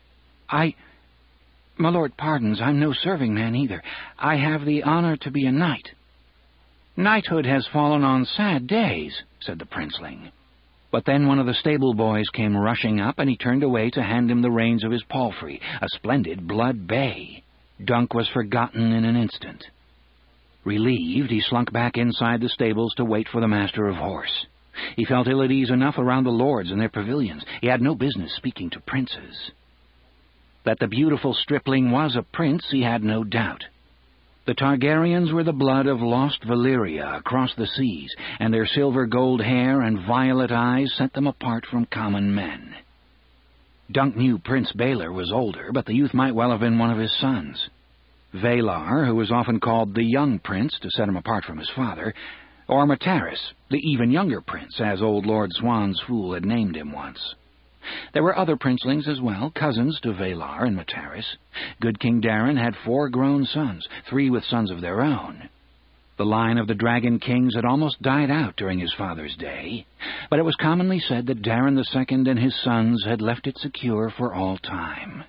Speaker 1: My lord pardons, I'm no serving man either. I have the honor to be a knight." "Knighthood has fallen on sad days," said the princeling. But then one of the stable boys came rushing up, and he turned away to hand him the reins of his palfrey, a splendid blood bay. Dunk was forgotten in an instant. Relieved, he slunk back inside the stables to wait for the master of horse. He felt ill at ease enough around the lords and their pavilions. He had no business speaking to princes. That the beautiful stripling was a prince, he had no doubt. The Targaryens were the blood of lost Valyria across the seas, and their silver-gold hair and violet eyes set them apart from common men. Dunk knew Prince Baelor was older, but the youth might well have been one of his sons. Valar, who was often called the young prince to set him apart from his father, or Mataris, the even younger prince, as old Lord Swan's fool had named him once. There were other princelings as well, cousins to Valar and Mataris. Good King Darin had 4 grown sons, 3 with sons of their own. The line of the Dragon Kings had almost died out during his father's day, but it was commonly said that Darin II and his sons had left it secure for all time.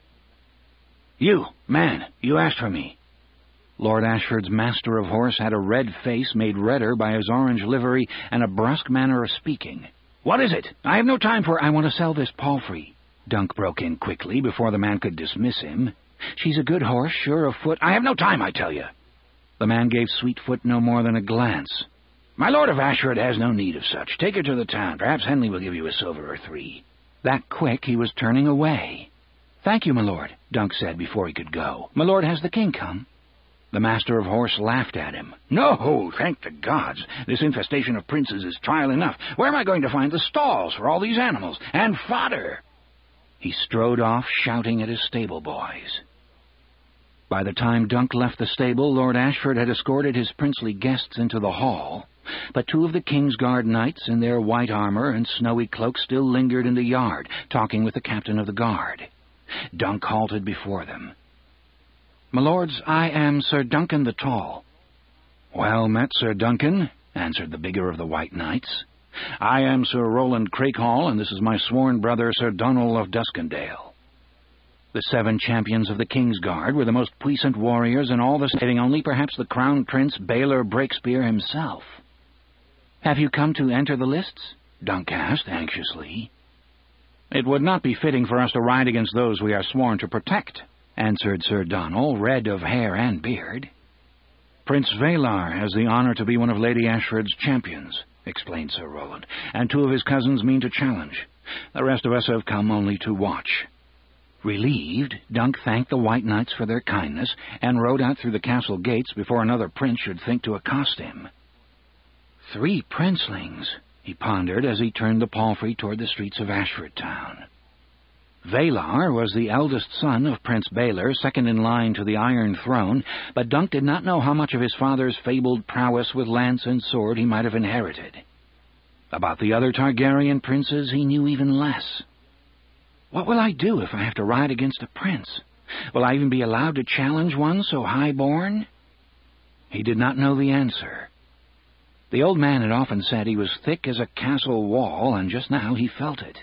Speaker 1: "You, man, you asked for me." Lord Ashford's master of horse had a red face made redder by his orange livery and a brusque manner of speaking. "What is it? I have no time for—" "I want to sell this palfrey," Dunk broke in quickly before the man could dismiss him. "She's a good horse, sure of foot—" "I have no time, I tell you." The man gave Sweetfoot no more than a glance. "My Lord of Ashford has no need of such. Take her to the town. Perhaps Henley will give you a silver or 3. That quick he was turning away. "Thank you, my lord," Dunk said before he could go. "My lord, has the king come?" The master of horse laughed at him. "No, thank the gods. This infestation of princes is trial enough. Where am I going to find the stalls for all these animals? And fodder?" He strode off, shouting at his stable boys. By the time Dunk left the stable, Lord Ashford had escorted his princely guests into the hall, but 2 of the Kingsguard knights in their white armor and snowy cloaks still lingered in the yard, talking with the captain of the guard. Dunk halted before them. "My lords, I am Sir Duncan the Tall." "Well met, Sir Duncan," answered the bigger of the white knights. "I am Sir Roland Crakehall, and this is my sworn brother, Sir Donal of Duskendale." The 7 champions of the Kingsguard were the most puissant warriors in all the saving only perhaps the Crown Prince Baelor Breakspear himself. "Have you come to enter the lists?" Dunk asked anxiously. "It would not be fitting for us to ride against those we are sworn to protect," answered Sir Donal, red of hair and beard. "Prince Valar has the honor to be one of Lady Ashford's champions," explained Sir Roland, "and 2 of his cousins mean to challenge. The rest of us have come only to watch." Relieved, Dunk thanked the white knights for their kindness and rode out through the castle gates before another prince should think to accost him. 3 princelings, he pondered as he turned the palfrey toward the streets of Ashford town. Valar was the eldest son of Prince Baelor, second in line to the Iron Throne, but Dunk did not know how much of his father's fabled prowess with lance and sword he might have inherited. About the other Targaryen princes he knew even less. What will I do if I have to ride against a prince? Will I even be allowed to challenge one so high-born? He did not know the answer. The old man had often said he was thick as a castle wall, and just now he felt it.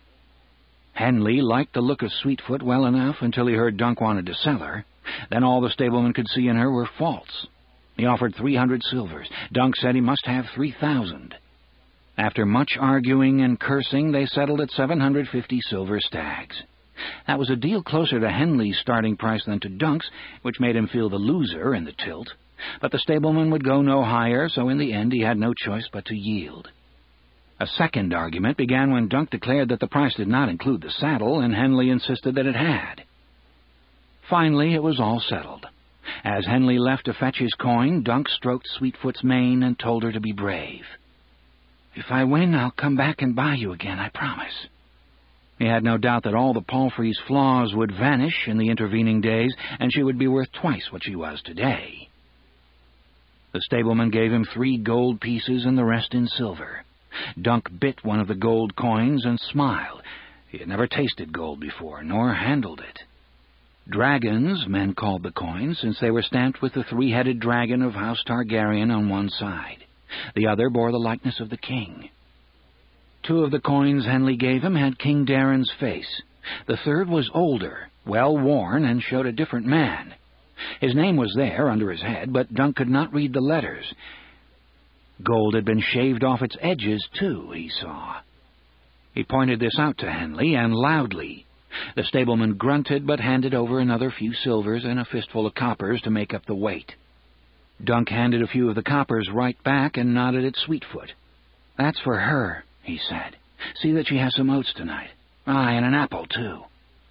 Speaker 1: Henley liked the look of Sweetfoot well enough until he heard Dunk wanted to sell her. Then all the stablemen could see in her were faults. He offered 300 silvers. Dunk said he must have 3,000. After much arguing and cursing, they settled at 750 silver stags. That was a deal closer to Henley's starting price than to Dunk's, which made him feel the loser in the tilt. But the stableman would go no higher, so in the end he had no choice but to yield. A second argument began when Dunk declared that the price did not include the saddle, and Henley insisted that it had. Finally, it was all settled. As Henley left to fetch his coin, Dunk stroked Sweetfoot's mane and told her to be brave. "If I win, I'll come back and buy you again, I promise." He had no doubt that all the palfrey's flaws would vanish in the intervening days, and she would be worth twice what she was today. The stableman gave him 3 gold pieces and the rest in silver. Dunk bit one of the gold coins and smiled. He had never tasted gold before, nor handled it. Dragons, men called the coins, since they were stamped with the 3-headed dragon of House Targaryen on one side. The other bore the likeness of the king. 2 of the coins Henley gave him had King Darin's face. The third was older, well-worn, and showed a different man. His name was there, under his head, but Dunk could not read the letters. Gold had been shaved off its edges, too, he saw. He pointed this out to Henley, and loudly. The stableman grunted, but handed over another few silvers and a fistful of coppers to make up the weight. Dunk handed a few of the coppers right back and nodded at Sweetfoot. "That's for her," he said. "See that she has some oats tonight. Aye, and an apple, too."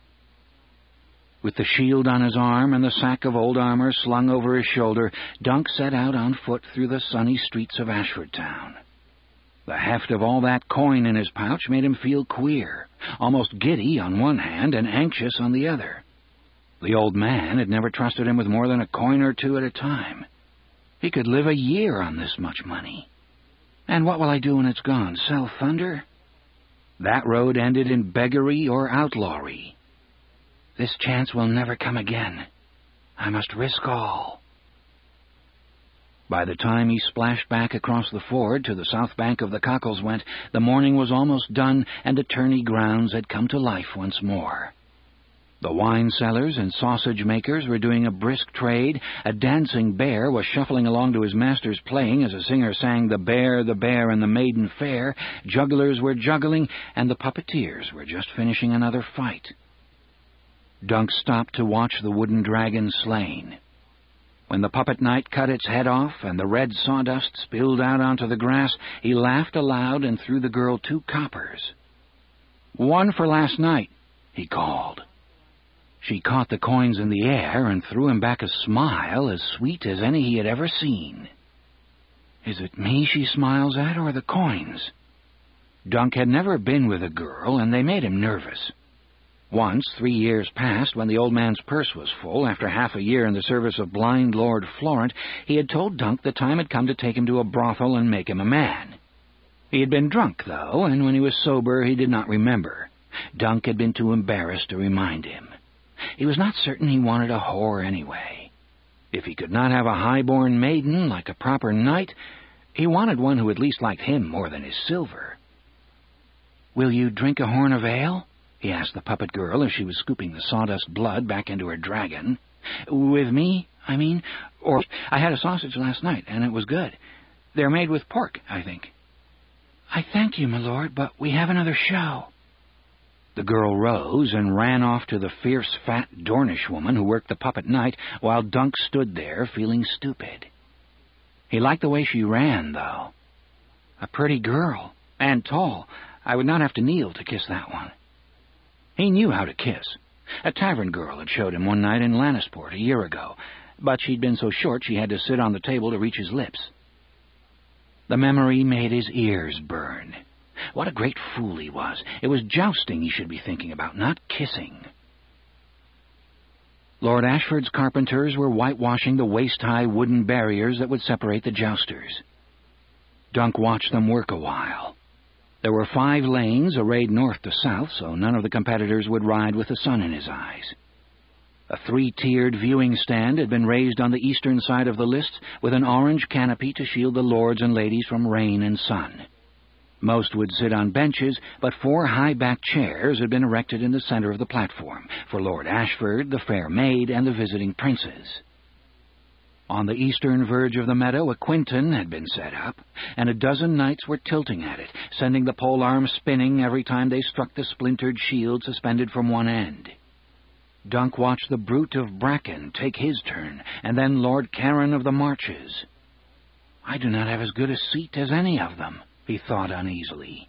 Speaker 1: With the shield on his arm and the sack of old armor slung over his shoulder, Dunk set out on foot through the sunny streets of Ashford town. The heft of all that coin in his pouch made him feel queer, almost giddy on one hand and anxious on the other. The old man had never trusted him with more than a coin or two at a time. He could live a year on this much money. And what will I do when it's gone? Sell thunder? That road ended in beggary or outlawry. This chance will never come again. I must risk all. By the time he splashed back across the ford to the south bank of the Cockles-Went, the morning was almost done, and the tourney grounds had come to life once more. The wine sellers and sausage makers were doing a brisk trade. A dancing bear was shuffling along to his master's playing as a singer sang the Bear, and the Maiden Fair. Jugglers were juggling, and the puppeteers were just finishing another fight. Dunk stopped to watch the wooden dragon slain. When the puppet knight cut its head off and the red sawdust spilled out onto the grass, he laughed aloud and threw the girl 2 coppers. "One for last night," he called. She caught the coins in the air and threw him back a smile as sweet as any he had ever seen. Is it me she smiles at, or the coins? Dunk had never been with a girl, and they made him nervous. Once, 3 years past, when the old man's purse was full, after half a year in the service of blind Lord Florent, he had told Dunk the time had come to take him to a brothel and make him a man. He had been drunk, though, and when he was sober he did not remember. Dunk had been too embarrassed to remind him. He was not certain he wanted a whore anyway. If he could not have a high-born maiden like a proper knight, he wanted one who at least liked him more than his silver. "Will you drink a horn of ale?" he asked the puppet girl as she was scooping the sawdust blood back into her dragon. "With me, I mean? Or I had a sausage last night, and it was good. They're made with pork, I think." "I thank you, my lord, but we have another show." The girl rose and ran off to the fierce, fat Dornish woman who worked the puppet knight, while Dunk stood there feeling stupid. He liked the way she ran, though. A pretty girl, and tall. I would not have to kneel to kiss that one. He knew how to kiss. A tavern girl had showed him one night in Lannisport a year ago, but she'd been so short she had to sit on the table to reach his lips. The memory made his ears burn. What a great fool he was. It was jousting he should be thinking about, not kissing. Lord Ashford's carpenters were whitewashing the waist-high wooden barriers that would separate the jousters. Dunk watched them work a while. There were 5 lanes arrayed north to south, so none of the competitors would ride with the sun in his eyes. A 3-tiered viewing stand had been raised on the eastern side of the lists with an orange canopy to shield the lords and ladies from rain and sun. Most would sit on benches, but 4 high-backed chairs had been erected in the center of the platform, for Lord Ashford, the fair maid, and the visiting princes. On the eastern verge of the meadow, a quinton had been set up, and a dozen knights were tilting at it, sending the polearm spinning every time they struck the splintered shield suspended from one end. Dunk watched the Brute of Bracken take his turn, and then Lord Caron of the Marches. I do not have as good a seat as any of them, he thought uneasily.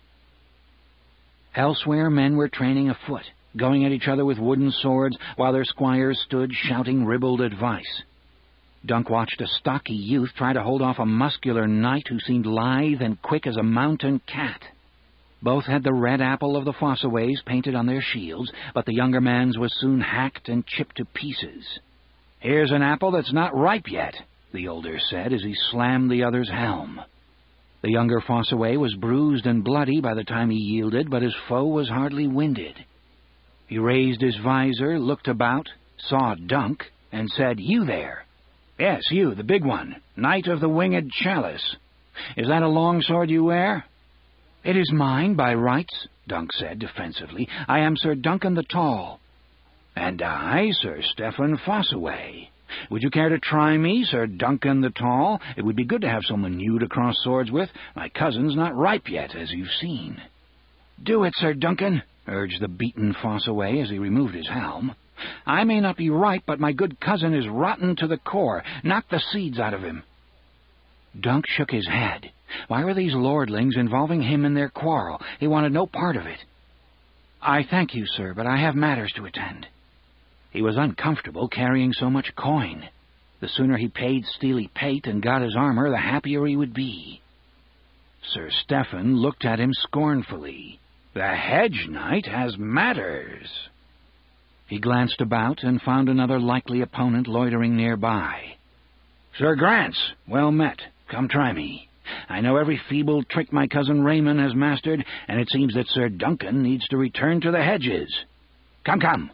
Speaker 1: Elsewhere men were training afoot, going at each other with wooden swords, while their squires stood shouting ribald advice. Dunk watched a stocky youth try to hold off a muscular knight who seemed lithe and quick as a mountain cat. Both had the red apple of the Fossaways painted on their shields, but the younger man's was soon hacked and chipped to pieces. "Here's an apple that's not ripe yet," the older said as he slammed the other's helm. The younger Fossaway was bruised and bloody by the time he yielded, but his foe was hardly winded. He raised his visor, looked about, saw Dunk, and said, "You there." "Yes, you, the big one, Knight of the Winged Chalice. Is that a long sword you wear?" "It is mine by rights," Dunk said defensively. "I am Sir Duncan the Tall." "And I, Sir Stephen Fossaway. Would you care to try me, Sir Duncan the Tall? It would be good to have someone new to cross swords with. My cousin's not ripe yet, as you've seen." "Do it, Sir Duncan," urged the beaten Fossaway as he removed his helm. "I may not be ripe, but my good cousin is rotten to the core. Knock the seeds out of him." Dunk shook his head. Why were these lordlings involving him in their quarrel? He wanted no part of it. "I thank you, sir, but I have matters to attend." He was uncomfortable carrying so much coin. The sooner he paid Steely Pate and got his armor, the happier he would be. Sir Stephen looked at him scornfully. "The hedge knight has matters." He glanced about and found another likely opponent loitering nearby. "Sir Grants, well met. Come try me. I know every feeble trick my cousin Raymond has mastered, and it seems that Sir Duncan needs to return to the hedges. Come, come."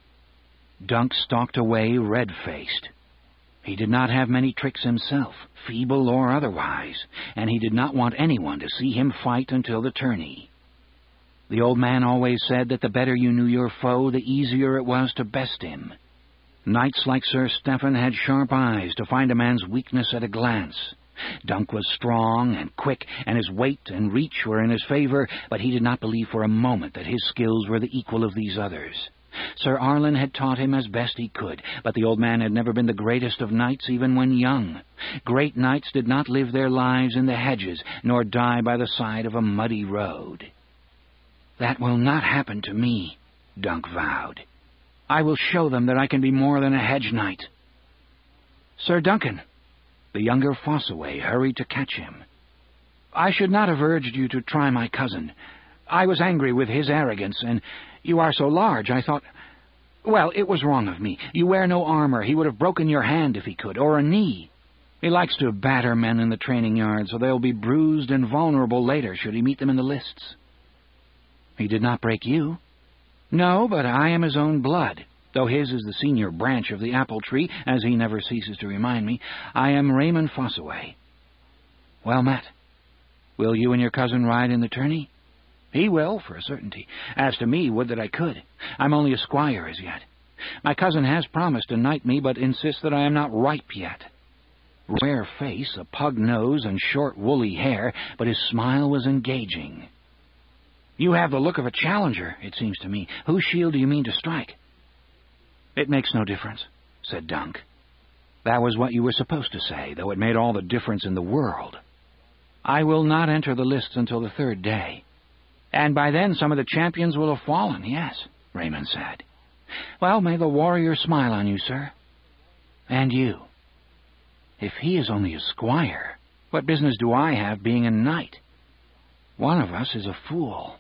Speaker 1: Dunk stalked away red-faced. He did not have many tricks himself, feeble or otherwise, and he did not want anyone to see him fight until the tourney. The old man always said that the better you knew your foe, the easier it was to best him. Knights like Sir Stephen had sharp eyes to find a man's weakness at a glance. Dunk was strong and quick, and his weight and reach were in his favor, but he did not believe for a moment that his skills were the equal of these others. Sir Arlen had taught him as best he could, but the old man had never been the greatest of knights even when young. Great knights did not live their lives in the hedges, nor die by the side of a muddy road. "That will not happen to me," Dunk vowed. "I will show them that I can be more than a hedge knight." "Sir Duncan," the younger Fossaway hurried to catch him. "I should not have urged you to try my cousin. I was angry with his arrogance, and you are so large, I thought... Well, it was wrong of me. You wear no armor. He would have broken your hand if he could, or a knee. He likes to batter men in the training yard, so they'll be bruised and vulnerable later should he meet them in the lists." "He did not break you?" "No, but I am his own blood, though his is the senior branch of the apple tree, as he never ceases to remind me. I am Raymond Fossaway." "Well met. Will you and your cousin ride in the tourney?" "He will, for a certainty. As to me, would that I could. I'm only a squire as yet. My cousin has promised to knight me, but insists that I am not ripe yet." Rare face, a pug nose, and short woolly hair, but his smile was engaging. "You have the look of a challenger, it seems to me. Whose shield do you mean to strike?" "It makes no difference," said Dunk. That was what you were supposed to say, though it made all the difference in the world. "I will not enter the lists until the third day. And by then some of the champions will have fallen, yes," Raymond said. "Well, may the warrior smile on you, sir. And you. If he is only a squire, what business do I have being a knight? One of us is a fool."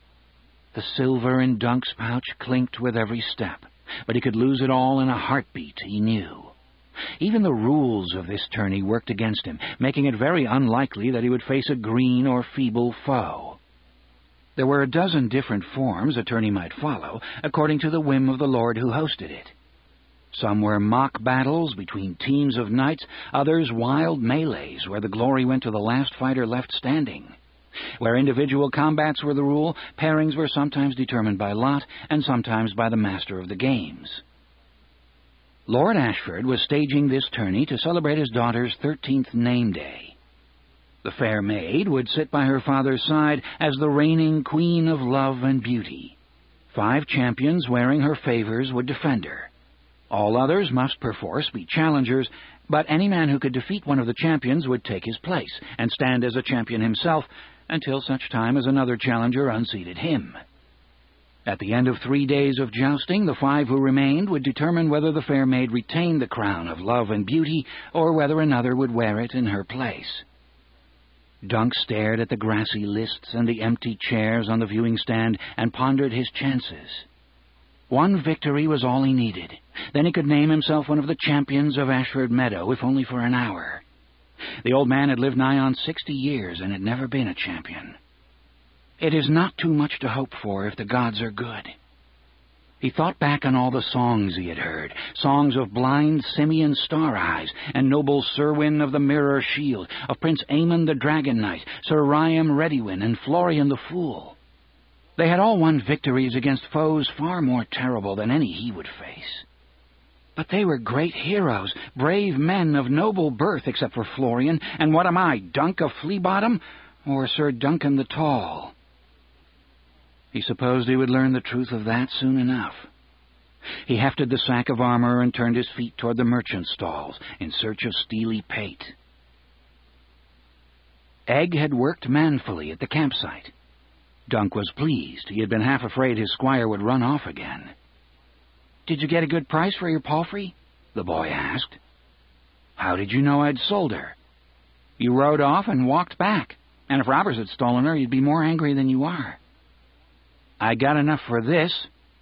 Speaker 1: The silver in Dunk's pouch clinked with every step, but he could lose it all in a heartbeat, he knew. Even the rules of this tourney worked against him, making it very unlikely that he would face a green or feeble foe. There were a dozen different forms a tourney might follow, according to the whim of the lord who hosted it. Some were mock battles between teams of knights, others wild melees where the glory went to the last fighter left standing. Where individual combats were the rule, pairings were sometimes determined by lot and sometimes by the master of the games. Lord Ashford was staging this tourney to celebrate his daughter's 13th name day. The fair maid would sit by her father's side as the reigning queen of love and beauty. 5 champions wearing her favors would defend her. All others must perforce be challengers, but any man who could defeat one of the champions would take his place and stand as a champion himself until such time as another challenger unseated him. At the end of 3 days of jousting, the 5 who remained would determine whether the fair maid retained the crown of love and beauty or whether another would wear it in her place. Dunk stared at the grassy lists and the empty chairs on the viewing stand and pondered his chances. One victory was all he needed. Then he could name himself one of the champions of Ashford Meadow, if only for an hour. The old man had lived nigh on 60 years and had never been a champion. It is not too much to hope for if the gods are good. He thought back on all the songs he had heard, songs of blind Simeon Star-Eyes, and noble Serwyn of the Mirror Shield, of Prince Aemon the Dragon Knight, Sir Riam Redywin, and Florian the Fool. They had all won victories against foes far more terrible than any he would face. But they were great heroes, brave men of noble birth, except for Florian, and what am I, Dunk of Fleabottom, or Sir Duncan the Tall? He supposed he would learn the truth of that soon enough. He hefted the sack of armor and turned his feet toward the merchant's stalls in search of steely pate. Egg had worked manfully at the campsite. Dunk was pleased. He had been half afraid his squire would run off again. "Did you get a good price for your palfrey?" the boy asked. "How did you know I'd sold her?" "You rode off and walked back, and if robbers had stolen her, you'd be more angry than you are." "I got enough for this."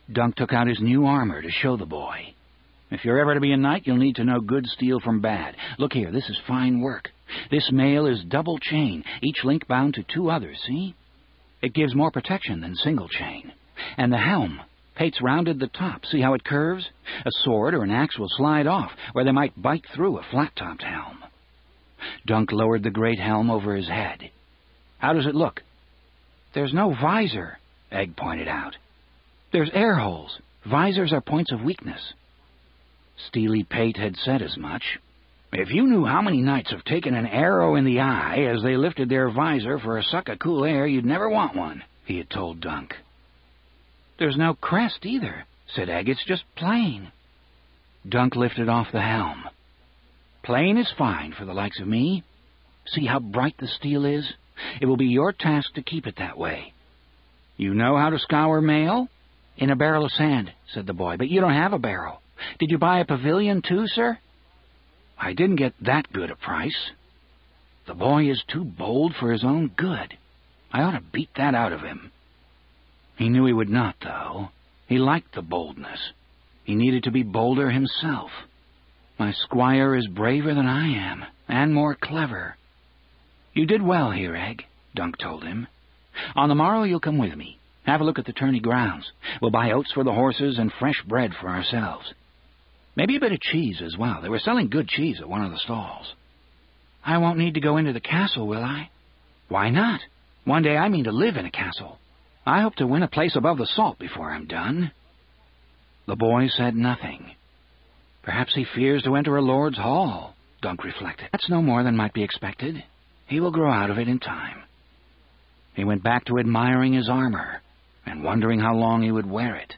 Speaker 1: Dunk took out his new armor to show the boy. "If you're ever to be a knight, you'll need to know good steel from bad. Look here, this is fine work. This mail is double chain, each link bound to 2 others, see? It gives more protection than single chain. And the helm, Pate's rounded the top. See how it curves? A sword or an axe will slide off, where they might bite through a flat-topped helm." Dunk lowered the great helm over his head. "How does it look?" "There's no visor," Egg pointed out. "There's air holes. Visors are points of weakness." Steely Pate had said as much. "If you knew how many knights have taken an arrow in the eye as they lifted their visor for a suck of cool air, you'd never want one," he had told Dunk. "There's no crest either," said Egg. "It's just plain." Dunk lifted off the helm. "Plain is fine for the likes of me. See how bright the steel is? It will be your task to keep it that way. You know how to scour mail?" "In a barrel of sand," said the boy. "But you don't have a barrel. Did you buy a pavilion too, sir?" "I didn't get that good a price. The boy is too bold for his own good. I ought to beat that out of him." He knew he would not, though. He liked the boldness. He needed to be bolder himself. "My squire is braver than I am, and more clever." "You did well here, Egg," Dunk told him. "On the morrow you'll come with me. Have a look at the tourney grounds. We'll buy oats for the horses and fresh bread for ourselves. Maybe a bit of cheese as well. They were selling good cheese at one of the stalls." "I won't need to go into the castle, will I?" "Why not? One day I mean to live in a castle. I hope to win a place above the salt before I'm done." The boy said nothing. Perhaps he fears to enter a lord's hall, Dunk reflected. That's no more than might be expected. He will grow out of it in time. He went back to admiring his armor and wondering how long he would wear it.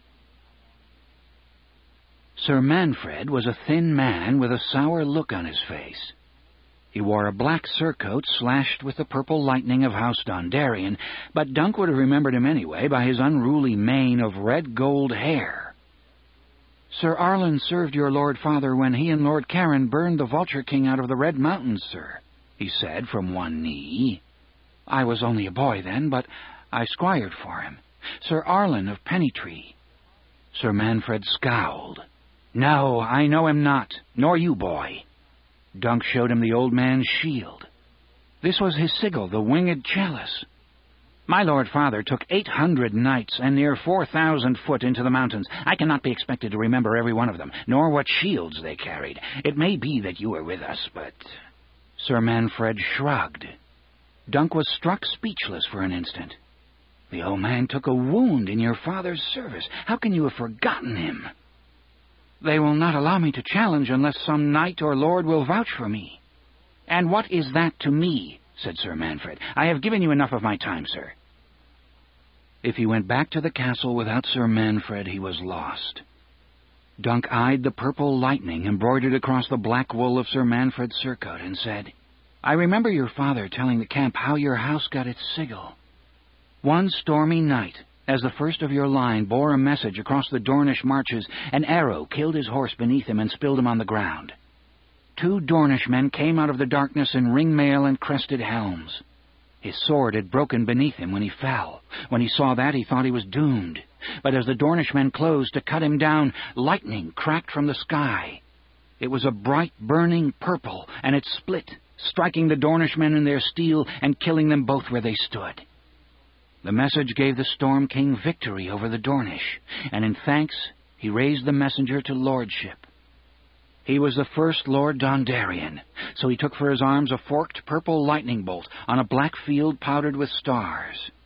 Speaker 1: Sir Manfred was a thin man with a sour look on his face. He wore a black surcoat slashed with the purple lightning of House Dondarrion, but Dunk would have remembered him anyway by his unruly mane of red-gold hair. "Sir Arlen served your Lord Father when he and Lord Caron burned the Vulture King out of the Red Mountains, sir," he said from one knee. "I was only a boy then, but I squired for him. Sir Arlen of Pennytree." Sir Manfred scowled. "No, I know him not, nor you, boy." Dunk showed him the old man's shield. This was his sigil, the Winged Chalice. "My Lord Father took 800 knights and near 4,000 foot into the mountains. I cannot be expected to remember every one of them, nor what shields they carried. It may be that you were with us, but—" Sir Manfred shrugged. Dunk was struck speechless for an instant. "The old man took a wound in your father's service. How can you have forgotten him?" "They will not allow me to challenge unless some knight or lord will vouch for me." "And what is that to me?" said Sir Manfred. "I have given you enough of my time, sir." If he went back to the castle without Sir Manfred, he was lost. Dunk eyed the purple lightning embroidered across the black wool of Sir Manfred's surcoat and said, "I remember your father telling the camp how your house got its sigil. One stormy night, as the first of your line bore a message across the Dornish marches, an arrow killed his horse beneath him and spilled him on the ground. 2 Dornish men came out of the darkness in ringmail and crested helms. His sword had broken beneath him when he fell. When he saw that, he thought he was doomed. But as the Dornish men closed to cut him down, lightning cracked from the sky. It was a bright, burning purple, and it split, striking the Dornish men in their steel and killing them both where they stood. The message gave the Storm King victory over the Dornish, and in thanks he raised the messenger to lordship. He was the first Lord Dondarrion, so he took for his arms a forked purple lightning bolt on a black field powdered with stars.